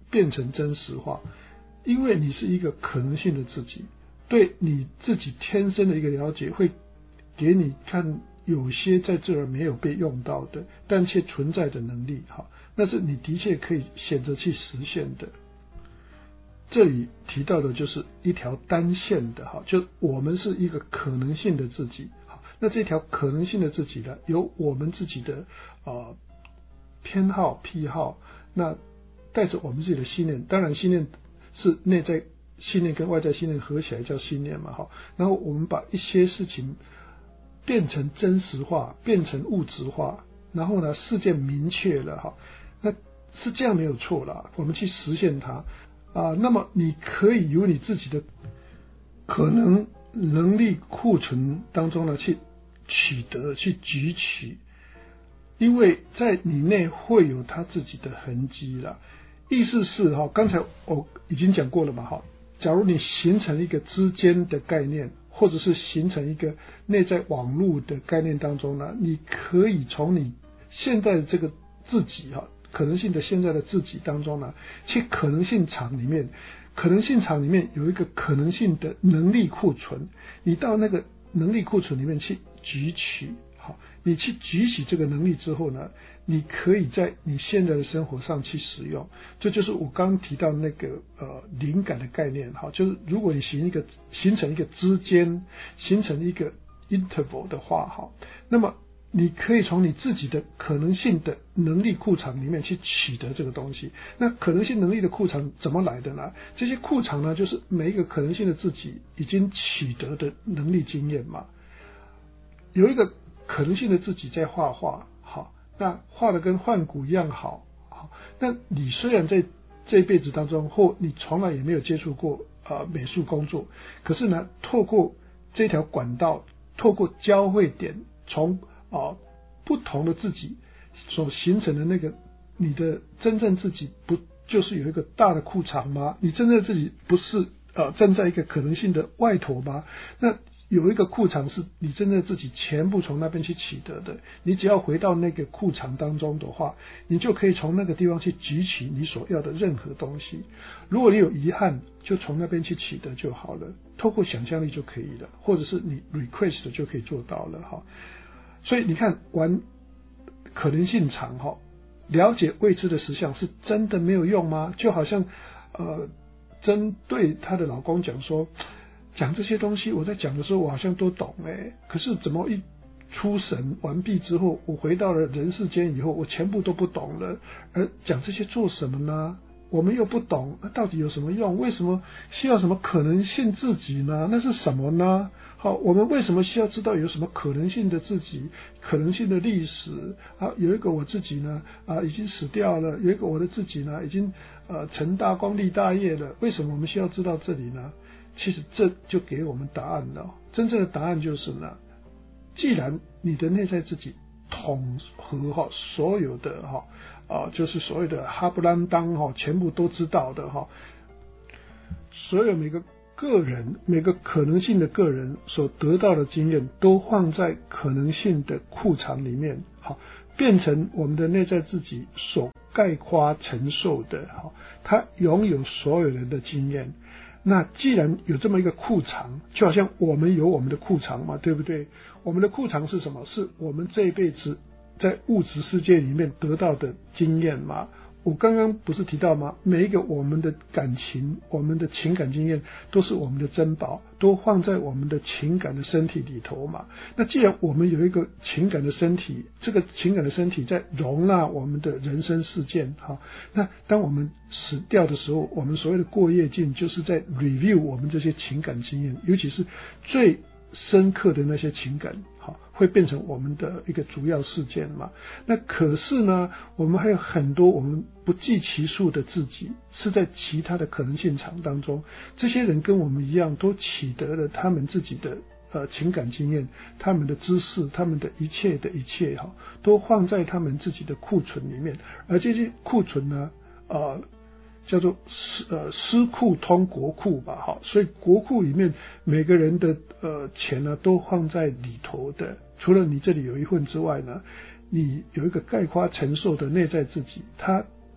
变成真实化，因为你是一个可能性的自己，对你自己天生的一个了解，会给你看有些在这儿没有被用到的，但却存在的能力，哈，那是你的确可以选择去实现的。这里提到的就是一条单线的，哈，就我们是一个可能性的自己，好，那这条可能性的自己呢，有我们自己的呃偏好、癖好，那带着我们自己的信念，当然信念是内在信念跟外在信念合起来叫信念嘛，哈，然后我们把一些事情变成真实化，变成物质化，然后呢，事件明确了，哈，那是这样没有错啦，我们去实现它啊，那么你可以由你自己的可能能力库存当中呢去取得、去汲取，因为在你内会有他自己的痕迹啦。意思是哈，刚才我已经讲过了嘛，哈，假如你形成一个之间的概念，或者是形成一个内在网络的概念当中呢，你可以从你现在的这个自己哈，可能性的现在的自己当中呢，去可能性场里面，可能性场里面有一个可能性的能力库存，你到那个能力库存里面去汲取，好，你去举起这个能力之后呢，你可以在你现在的生活上去使用。这就是我刚刚提到那个呃灵感的概念，好，就是如果你形一个形成一个之间，形成一个 interval 的话，好，那么你可以从你自己的可能性的能力库藏里面去取得这个东西。那可能性能力的库藏怎么来的呢？这些库藏呢，就是每一个可能性的自己已经取得的能力经验嘛。有一个可能性的自己在画画，好，那画的跟幻骨一样好，好，那你虽然在这一辈子当中，或你从来也没有接触过呃美术工作，可是呢，透过这条管道，透过交汇点，从啊、呃、不同的自己所形成的那个你的真正自己，不就是有一个大的库藏吗？你真正自己不是呃站在一个可能性的外头吗？那有一个库藏是你真正自己全部从那边去取得的，你只要回到那个库藏当中的话，你就可以从那个地方去汲取你所要的任何东西。如果你有遗憾，就从那边去取得就好了，透过想象力就可以了，或者是你 request 就可以做到了哈。所以你看，玩可能性场哈，了解未知的实相是真的没有用吗？就好像呃，针对她的老公讲说，讲这些东西，我在讲的时候我好像都懂哎，可是怎么一出神完毕之后，我回到了人世间以后，我全部都不懂了。而讲这些做什么呢？我们又不懂，那到底有什么用？为什么需要什么可能性自己呢？那是什么呢？好，我们为什么需要知道有什么可能性的自己，可能性的历史啊？有一个我自己呢啊已经死掉了，有一个我的自己呢已经呃成大光立大业了。为什么我们需要知道这里呢？其实这就给我们答案了。真正的答案就是呢，既然你的内在自己统合哈所有的哈啊，就是所谓的哈不拉当哈，全部都知道的哈，所有每个个人每个可能性的个人所得到的经验，都放在可能性的库藏里面，好，变成我们的内在自己所概括承受的哈，它拥有所有人的经验。那既然有这么一个库藏，就好像我们有我们的库藏嘛，对不对？我们的库藏是什么？是我们这一辈子在物质世界里面得到的经验嘛。我刚刚不是提到吗？每一个我们的感情，我们的情感经验都是我们的珍宝，都放在我们的情感的身体里头嘛。那既然我们有一个情感的身体，这个情感的身体在容纳我们的人生事件，好，那当我们死掉的时候，我们所谓的过夜境就是在 review 我们这些情感经验，尤其是最深刻的那些情感，好，会变成我们的一个主要事件嘛。那可是呢，我们还有很多我们不计其数的自己，是在其他的可能性场当中，这些人跟我们一样，都取得了他们自己的呃情感经验，他们的知识，他们的一切的一切哈，都放在他们自己的库存里面，而这些库存呢，呃。叫做私呃私库通国库吧，好，所以国库里面每个人的呃钱呢都放在里头的，除了你这里有一份之外呢，你有一个概括承受的内在自己，他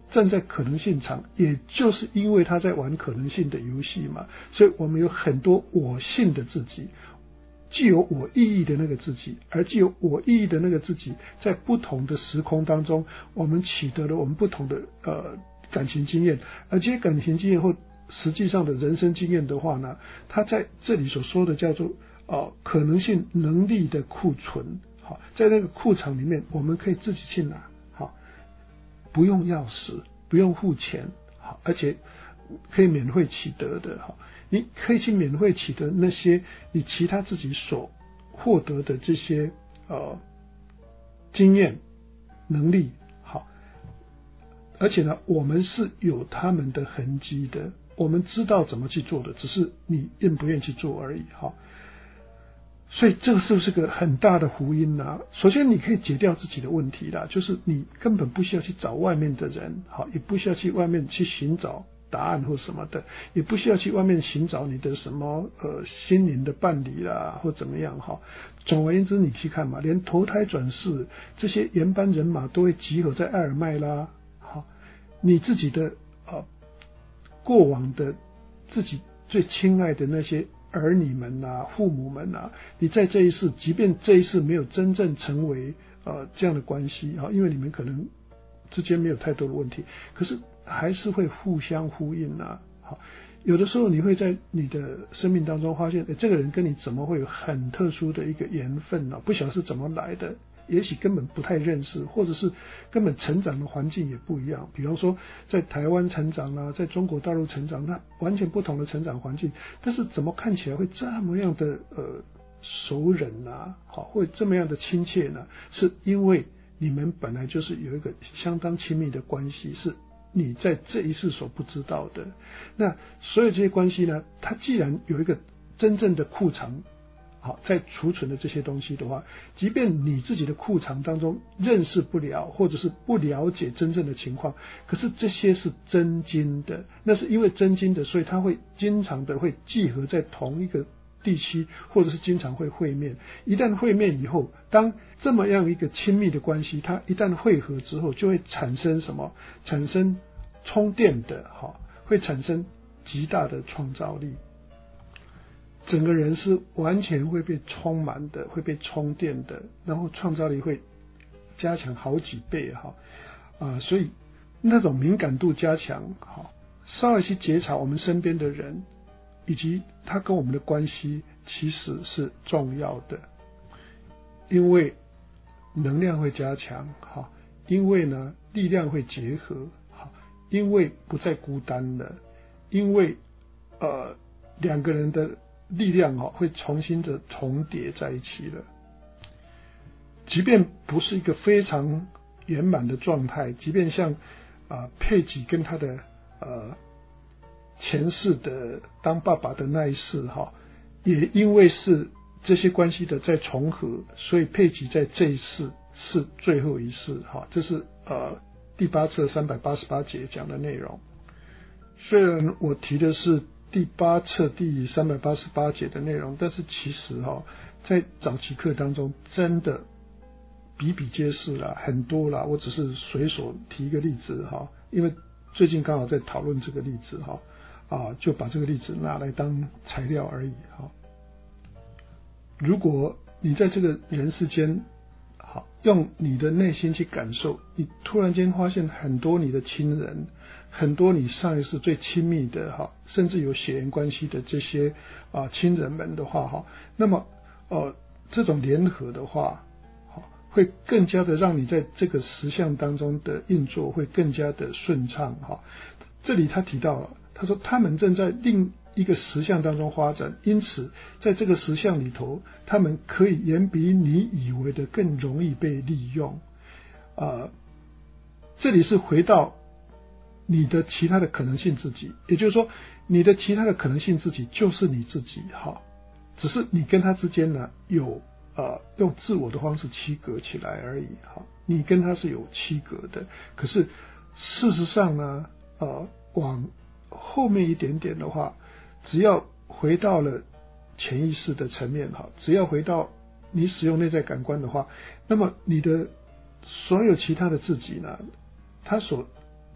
站在可能性场，也就是因为他在玩可能性的游戏嘛，所以我们有很多我性的自己，既有我意义的那个自己，而既有我意义的那个自己，在不同的时空当中，我们取得了我们不同的呃感情经验，而这些感情经验或实际上的人生经验的话呢，它在这里所说的叫做呃可能性能力的库存。好，在那个库场里面，我们可以自己去拿，好，不用钥匙，不用付钱，好，而且可以免费取得的，好，你可以去免费取得那些你其他自己所获得的这些呃经验、能力，好，而且呢，我们是有他们的痕迹的，我们知道怎么去做的，只是你愿不愿意去做而已，好。所以这个是不是个很大的福音呢、啊？首先你可以解掉自己的问题啦，就是你根本不需要去找外面的人，好，也不需要去外面去寻找答案或什么的，也不需要去外面寻找你的什么呃心灵的伴侣啦或怎么样哈。总而言之，你去看嘛，连投胎转世这些原班人马都会集合在艾尔麦拉，好，你自己的呃过往的自己最亲爱的那些儿女们啊，父母们啊，你在这一世，即便这一世没有真正成为呃这样的关系啊，因为你们可能之间没有太多的问题，可是还是会互相呼应啊。好，有的时候你会在你的生命当中发现，欸、这个人跟你怎么会有很特殊的一个缘分啊？不晓得是怎么来的。也许根本不太认识，或者是根本成长的环境也不一样。比方说，在台湾成长啊，在中国大陆成长，那完全不同的成长环境，但是怎么看起来会这么样的呃熟人啊，好，会这么样的亲切呢？是因为你们本来就是有一个相当亲密的关系，是你在这一世所不知道的。那所有这些关系呢，它既然有一个真正的库藏。好，在储存的这些东西的话，即便你自己的库藏当中认识不了，或者是不了解真正的情况，可是这些是真金的，那是因为真金的，所以它会经常的会集合在同一个地区，或者是经常会会面。一旦会面以后，当这么样一个亲密的关系，它一旦汇合之后，就会产生什么？产生充电的，好，会产生极大的创造力。整个人是完全会被充满的，会被充电的，然后创造力会加强好几倍哈啊、呃，所以那种敏感度加强，好，稍微去觉察我们身边的人以及他跟我们的关系，其实是重要的，因为能量会加强，好，因为呢力量会结合，好，因为不再孤单了，因为呃两个人的力量哦，会重新的重叠在一起了。即便不是一个非常圆满的状态，即便像啊、呃、佩吉跟他的呃前世的当爸爸的那一世哈，也因为是这些关系的在重合，所以佩吉在这一世是最后一世哈，这是呃第八册三百八十八节讲的内容。虽然我提的是第八册第三百八十八节的内容，但是其实哈、哦，在早期课当中真的比比皆是啦，很多啦。我只是随手提一个例子哈，因为最近刚好在讨论这个例子哈，啊，就把这个例子拿来当材料而已哈。如果你在这个人世间，好，用你的内心去感受，你突然间发现很多你的亲人，很多你上一世最亲密的哈，甚至有血缘关系的这些啊亲人们的话哈，那么呃这种联合的话，好，会更加的让你在这个实相当中的运作会更加的顺畅哈。这里他提到了，他说他们正在另一个实相当中发展，因此在这个实相里头，他们可以远比你以为的更容易被利用。呃，这里是回到你的其他的可能性自己，也就是说，你的其他的可能性自己就是你自己哈，只是你跟他之间呢有呃用自我的方式区隔起来而已哈，你跟他是有区隔的，可是事实上呢，呃，往后面一点点的话。只要回到了潜意识的层面哈，只要回到你使用内在感官的话，那么你的所有其他的自己呢，它所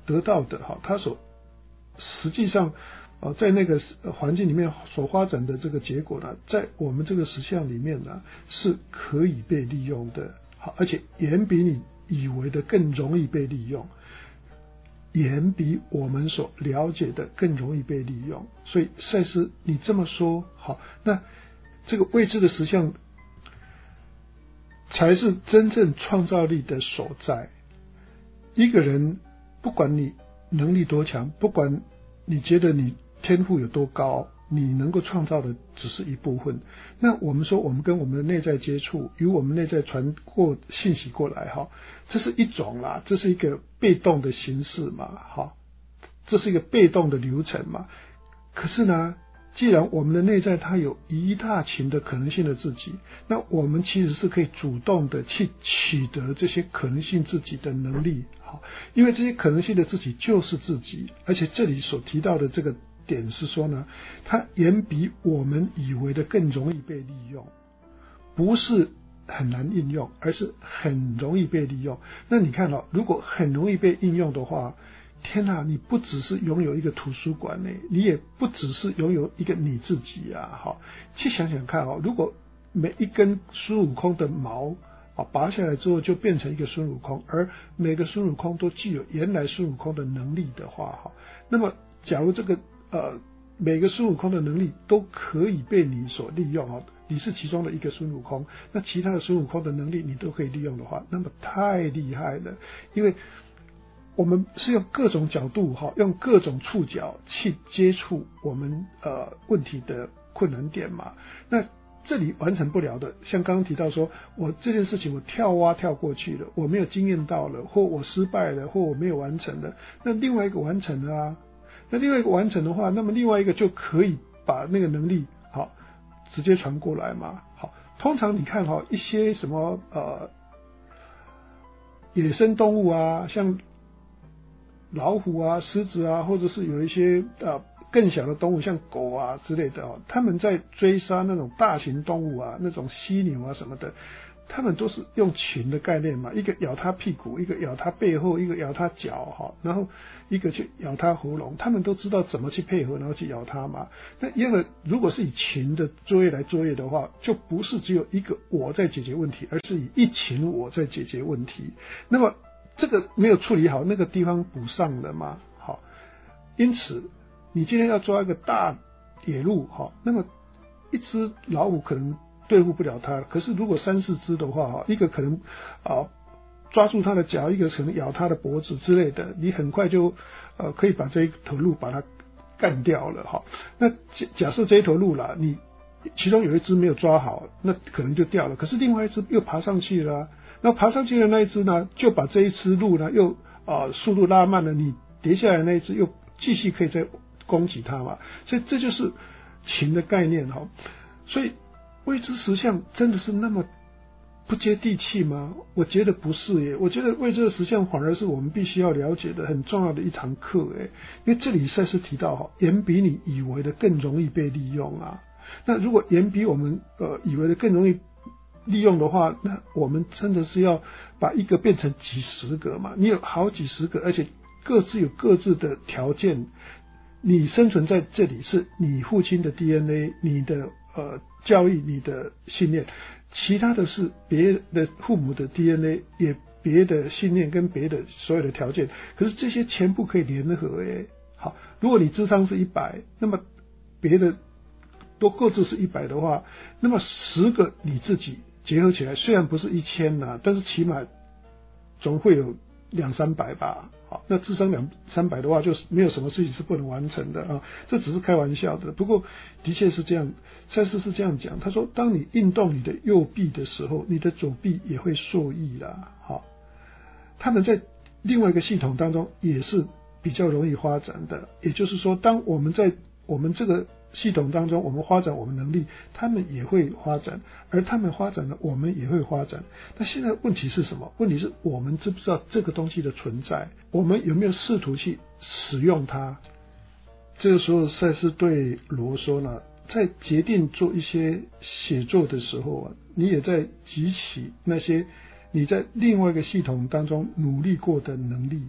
得到的哈，他所实际上呃在那个环境里面所发展的这个结果呢，在我们这个实相里面呢是可以被利用的，好，而且远比你以为的更容易被利用，远比我们所了解的更容易被利用。所以赛斯你这么说好，那这个未知的实相才是真正创造力的所在。一个人不管你能力多强，不管你觉得你天赋有多高，你能够创造的只是一部分。那我们说我们跟我们的内在接触，由我们内在传过信息过来哈，这是一种啦，这是一个被动的形式嘛，哈，这是一个被动的流程嘛。可是呢，既然我们的内在它有一大群的可能性的自己，那我们其实是可以主动的去取得这些可能性自己的能力，好，因为这些可能性的自己就是自己，而且这里所提到的这个点是说呢，它远比我们以为的更容易被利用，不是很难应用，而是很容易被利用。那你看哦，如果很容易被应用的话，天哪，你不只是拥有一个图书馆呢，你也不只是拥有一个你自己啊！好，去想想看哦，如果每一根孙悟空的毛啊拔下来之后就变成一个孙悟空，而每个孙悟空都具有原来孙悟空的能力的话，哈，那么假如这个呃每个孙悟空的能力都可以被你所利用哦，你是其中的一个孙悟空，那其他的孙悟空的能力你都可以利用的话，那么太厉害了，因为我们是用各种角度哈，用各种触角去接触我们呃问题的困难点嘛。那这里完成不了的，像刚刚提到说，我这件事情我跳蛙跳过去了，我没有经验到了，或我失败了，或我没有完成了，那另外一个完成了啊。那另外一个完成的话，那么另外一个就可以把那个能力好直接传过来嘛。好，通常你看哈，一些什么呃野生动物啊，像老虎啊、狮子啊，或者是有一些呃更小的动物，像狗啊之类的哦，他们在追杀那种大型动物啊，那种犀牛啊什么的，他们都是用群的概念嘛，一个咬它屁股，一个咬它背后，一个咬它脚哈，然后一个去咬它喉咙，他们都知道怎么去配合，然后去咬它嘛。那一样的，如果是以群的作业来作业的话，就不是只有一个我在解决问题，而是以一群我在解决问题。那么这个没有处理好，那个地方补上了嘛，好，因此你今天要抓一个大野鹿哈，那么一只老虎可能对付不了它，可是如果三四只的话哈，一个可能啊抓住它的脚，一个可能咬它的脖子之类的，你很快就呃可以把这一头鹿把它干掉了哈。那假假设这一头鹿啦，你其中有一只没有抓好，那可能就掉了，可是另外一只又爬上去了啊，那爬上去的那一只呢，就把这一只鹿呢又啊、呃、速度拉慢了，你跌下来那一只又继续可以再攻击它嘛，所以这就是情的概念哈。所以未知实相真的是那么不接地气吗？我觉得不是耶，我觉得未知的实相反而是我们必须要了解的很重要的一堂课耶。因为这里赛斯提到哈，远比你以为的更容易被利用啊。那如果远比我们呃以为的更容易利用的话，那我们真的是要把一个变成几十个嘛？你有好几十个，而且各自有各自的条件。你生存在这里是你父亲的 D N A， 你的呃教育，你的信念，其他的是别的父母的 D N A， 也别的信念跟别的所有的条件，可是这些全部可以联合诶。好，如果你智商是一百，那么别的都各自是一百的话，那么十个你自己结合起来，虽然不是一千啦，但是起码总会有两三百吧。好，那智商两三百的话，就是没有什么事情是不能完成的啊。这只是开玩笑的，不过的确是这样。赛斯是这样讲，他说，当你运动你的右臂的时候，你的左臂也会受益啦。好，他们在另外一个系统当中也是比较容易发展的。也就是说，当我们在我们这个系统当中，我们发展我们能力，他们也会发展，而他们发展了，我们也会发展。那现在问题是什么？问题是我们知不知道这个东西的存在？我们有没有试图去使用它？这个时候，赛斯对罗说呢，在决定做一些写作的时候啊，你也在集齐那些你在另外一个系统当中努力过的能力，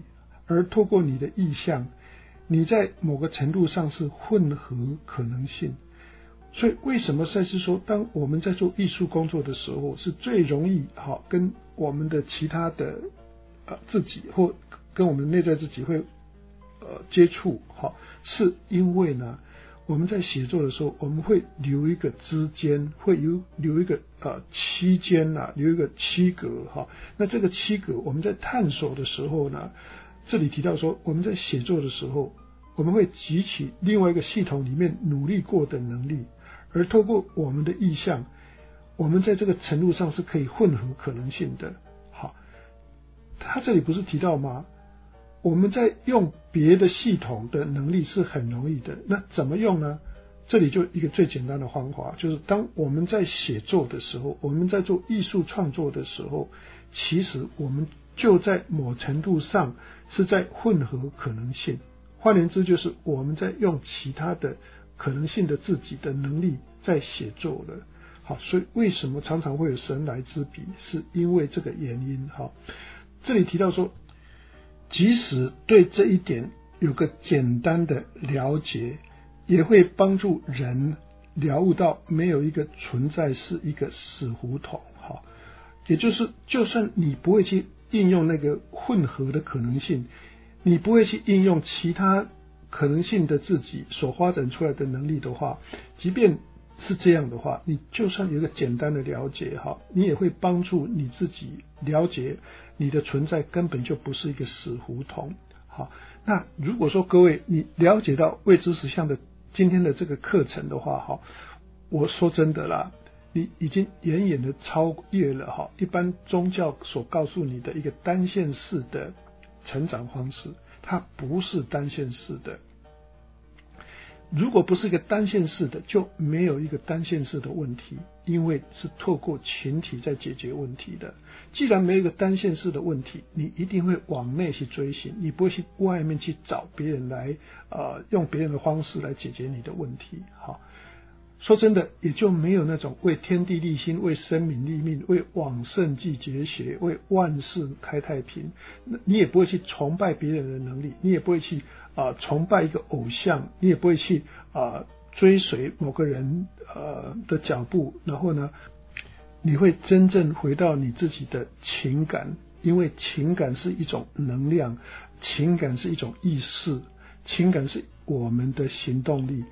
而透过你的意象，你在某个程度上是混合可能性。所以为什么赛斯说，当我们在做艺术工作的时候，是最容易好跟我们的其他的呃自己或跟我们内在自己会呃接触，好，是因为呢，我们在写作的时候，我们会留一个之间，会有留一个呃期间啊，留一个区隔哈。那这个区隔，我们在探索的时候呢，这里提到说，我们在写作的时候，我们会汲取另外一个系统里面努力过的能力。而透过我们的意象，我们在这个程度上是可以混合可能性的。好，他这里不是提到吗？我们在用别的系统的能力是很容易的，那怎么用呢？这里就一个最简单的方法，就是当我们在写作的时候，我们在做艺术创作的时候，其实我们就在某程度上是在混合可能性。换言之，就是我们在用其他的可能性的自己的能力在写作了。好，所以为什么常常会有神来之笔，是因为这个原因。好，这里提到说，即使对这一点有个简单的了解，也会帮助人了悟到没有一个存在是一个死胡同。好，也就是就算你不会去应用那个混合的可能性，你不会去应用其他可能性的自己所发展出来的能力的话，即便是这样的话，你就算有一个简单的了解哈，你也会帮助你自己了解你的存在根本就不是一个死胡同。好，那如果说各位你了解到未知实相的今天的这个课程的话哈，我说真的啦，你已经远远的超越了哈一般宗教所告诉你的一个单线式的成长方式，它不是单线式的。如果不是一个单线式的，就没有一个单线式的问题，因为是透过群体在解决问题的。既然没有一个单线式的问题，你一定会往内去追寻，你不会去外面去找别人来呃用别人的方式来解决你的问题。好，说真的，也就没有那种为天地立心、为生民立命、为往圣继绝学、为万世开太平。你也不会去崇拜别人的能力，你也不会去啊、呃、崇拜一个偶像，你也不会去啊、呃、追随某个人呃的脚步。然后呢，你会真正回到你自己的情感，因为情感是一种能量，情感是一种意识，情感是我们的行动力。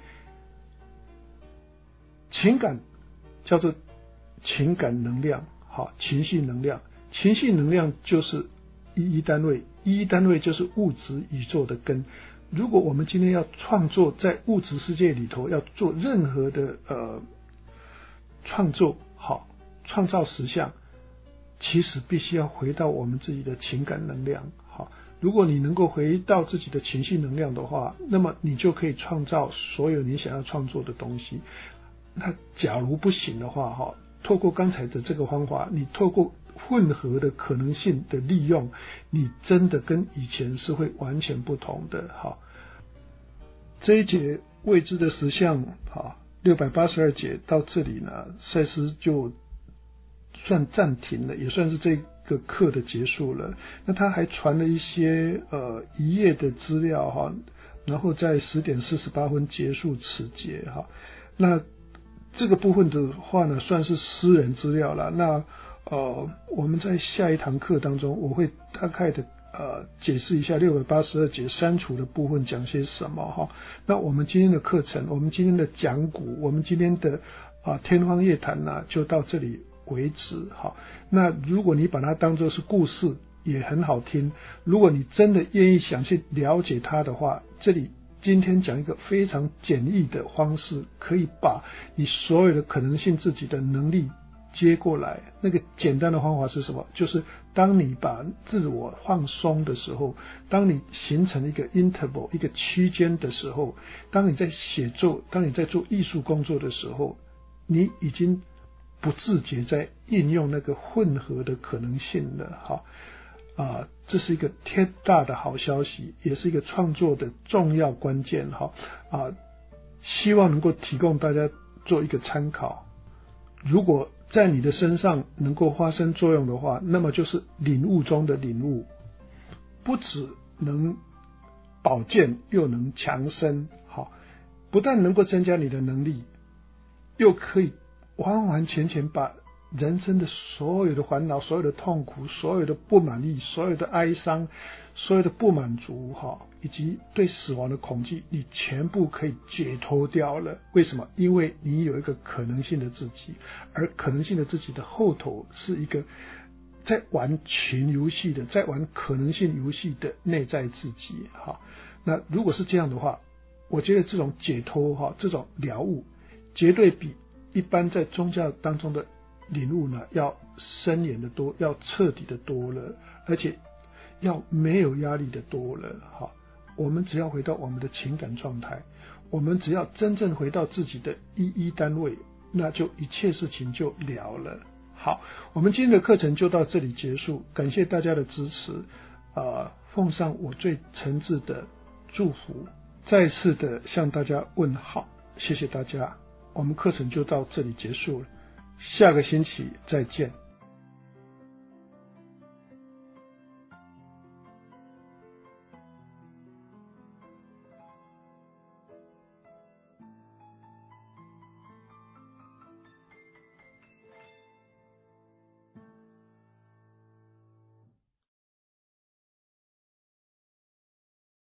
情感叫做情感能量，好，情绪能量，情绪能量就是一一单位，一一单位就是物质宇宙的根。如果我们今天要创作在物质世界里头，要做任何的呃创作，好，创造实相，其实必须要回到我们自己的情感能量。好，如果你能够回到自己的情绪能量的话，那么你就可以创造所有你想要创作的东西。那假如不行的话哈，透过刚才的这个方法，你透过混合的可能性的利用，你真的跟以前是会完全不同的。好，这一节未知的实相啊，六百八十二节到这里呢，赛斯就算暂停了，也算是这个课的结束了。那他还传了一些呃一页的资料哈，然后在十点四十八分结束此节哈。那这个部分的话呢，算是私人资料了。那呃，我们在下一堂课当中，我会大概的呃解释一下六百八十二节删除的部分讲些什么哈。那我们今天的课程，我们今天的讲古，我们今天的啊、呃、天方夜谭呢，就到这里为止哈。那如果你把它当作是故事，也很好听。如果你真的愿意想去了解它的话，这里今天讲一个非常简易的方式，可以把你所有的可能性自己的能力接过来。那个简单的方法是什么？就是当你把自我放松的时候，当你形成一个 interval 一个区间的时候，当你在写作，当你在做艺术工作的时候，你已经不自觉在应用那个混合的可能性了。好啊，这是一个天大的好消息，也是一个创作的重要关键哈啊，希望能够提供大家做一个参考。如果在你的身上能够发生作用的话，那么就是领悟中的领悟，不止能保健又能强身，好，不但能够增加你的能力，又可以完完全全把人生的所有的烦恼、所有的痛苦、所有的不满意、所有的哀伤、所有的不满足，以及对死亡的恐惧，你全部可以解脱掉了。为什么？因为你有一个可能性的自己，而可能性的自己的后头是一个在玩群游戏的，在玩可能性游戏的内在自己。那如果是这样的话，我觉得这种解脱，这种了悟，绝对比一般在宗教当中的领悟呢，要深远的多，要彻底的多了，而且要没有压力的多了。哈，我们只要回到我们的情感状态，我们只要真正回到自己的一一单位，那就一切事情就了了。好，我们今天的课程就到这里结束，感谢大家的支持，呃，奉上我最诚挚的祝福，再次的向大家问好，谢谢大家，我们课程就到这里结束了。下个星期再见。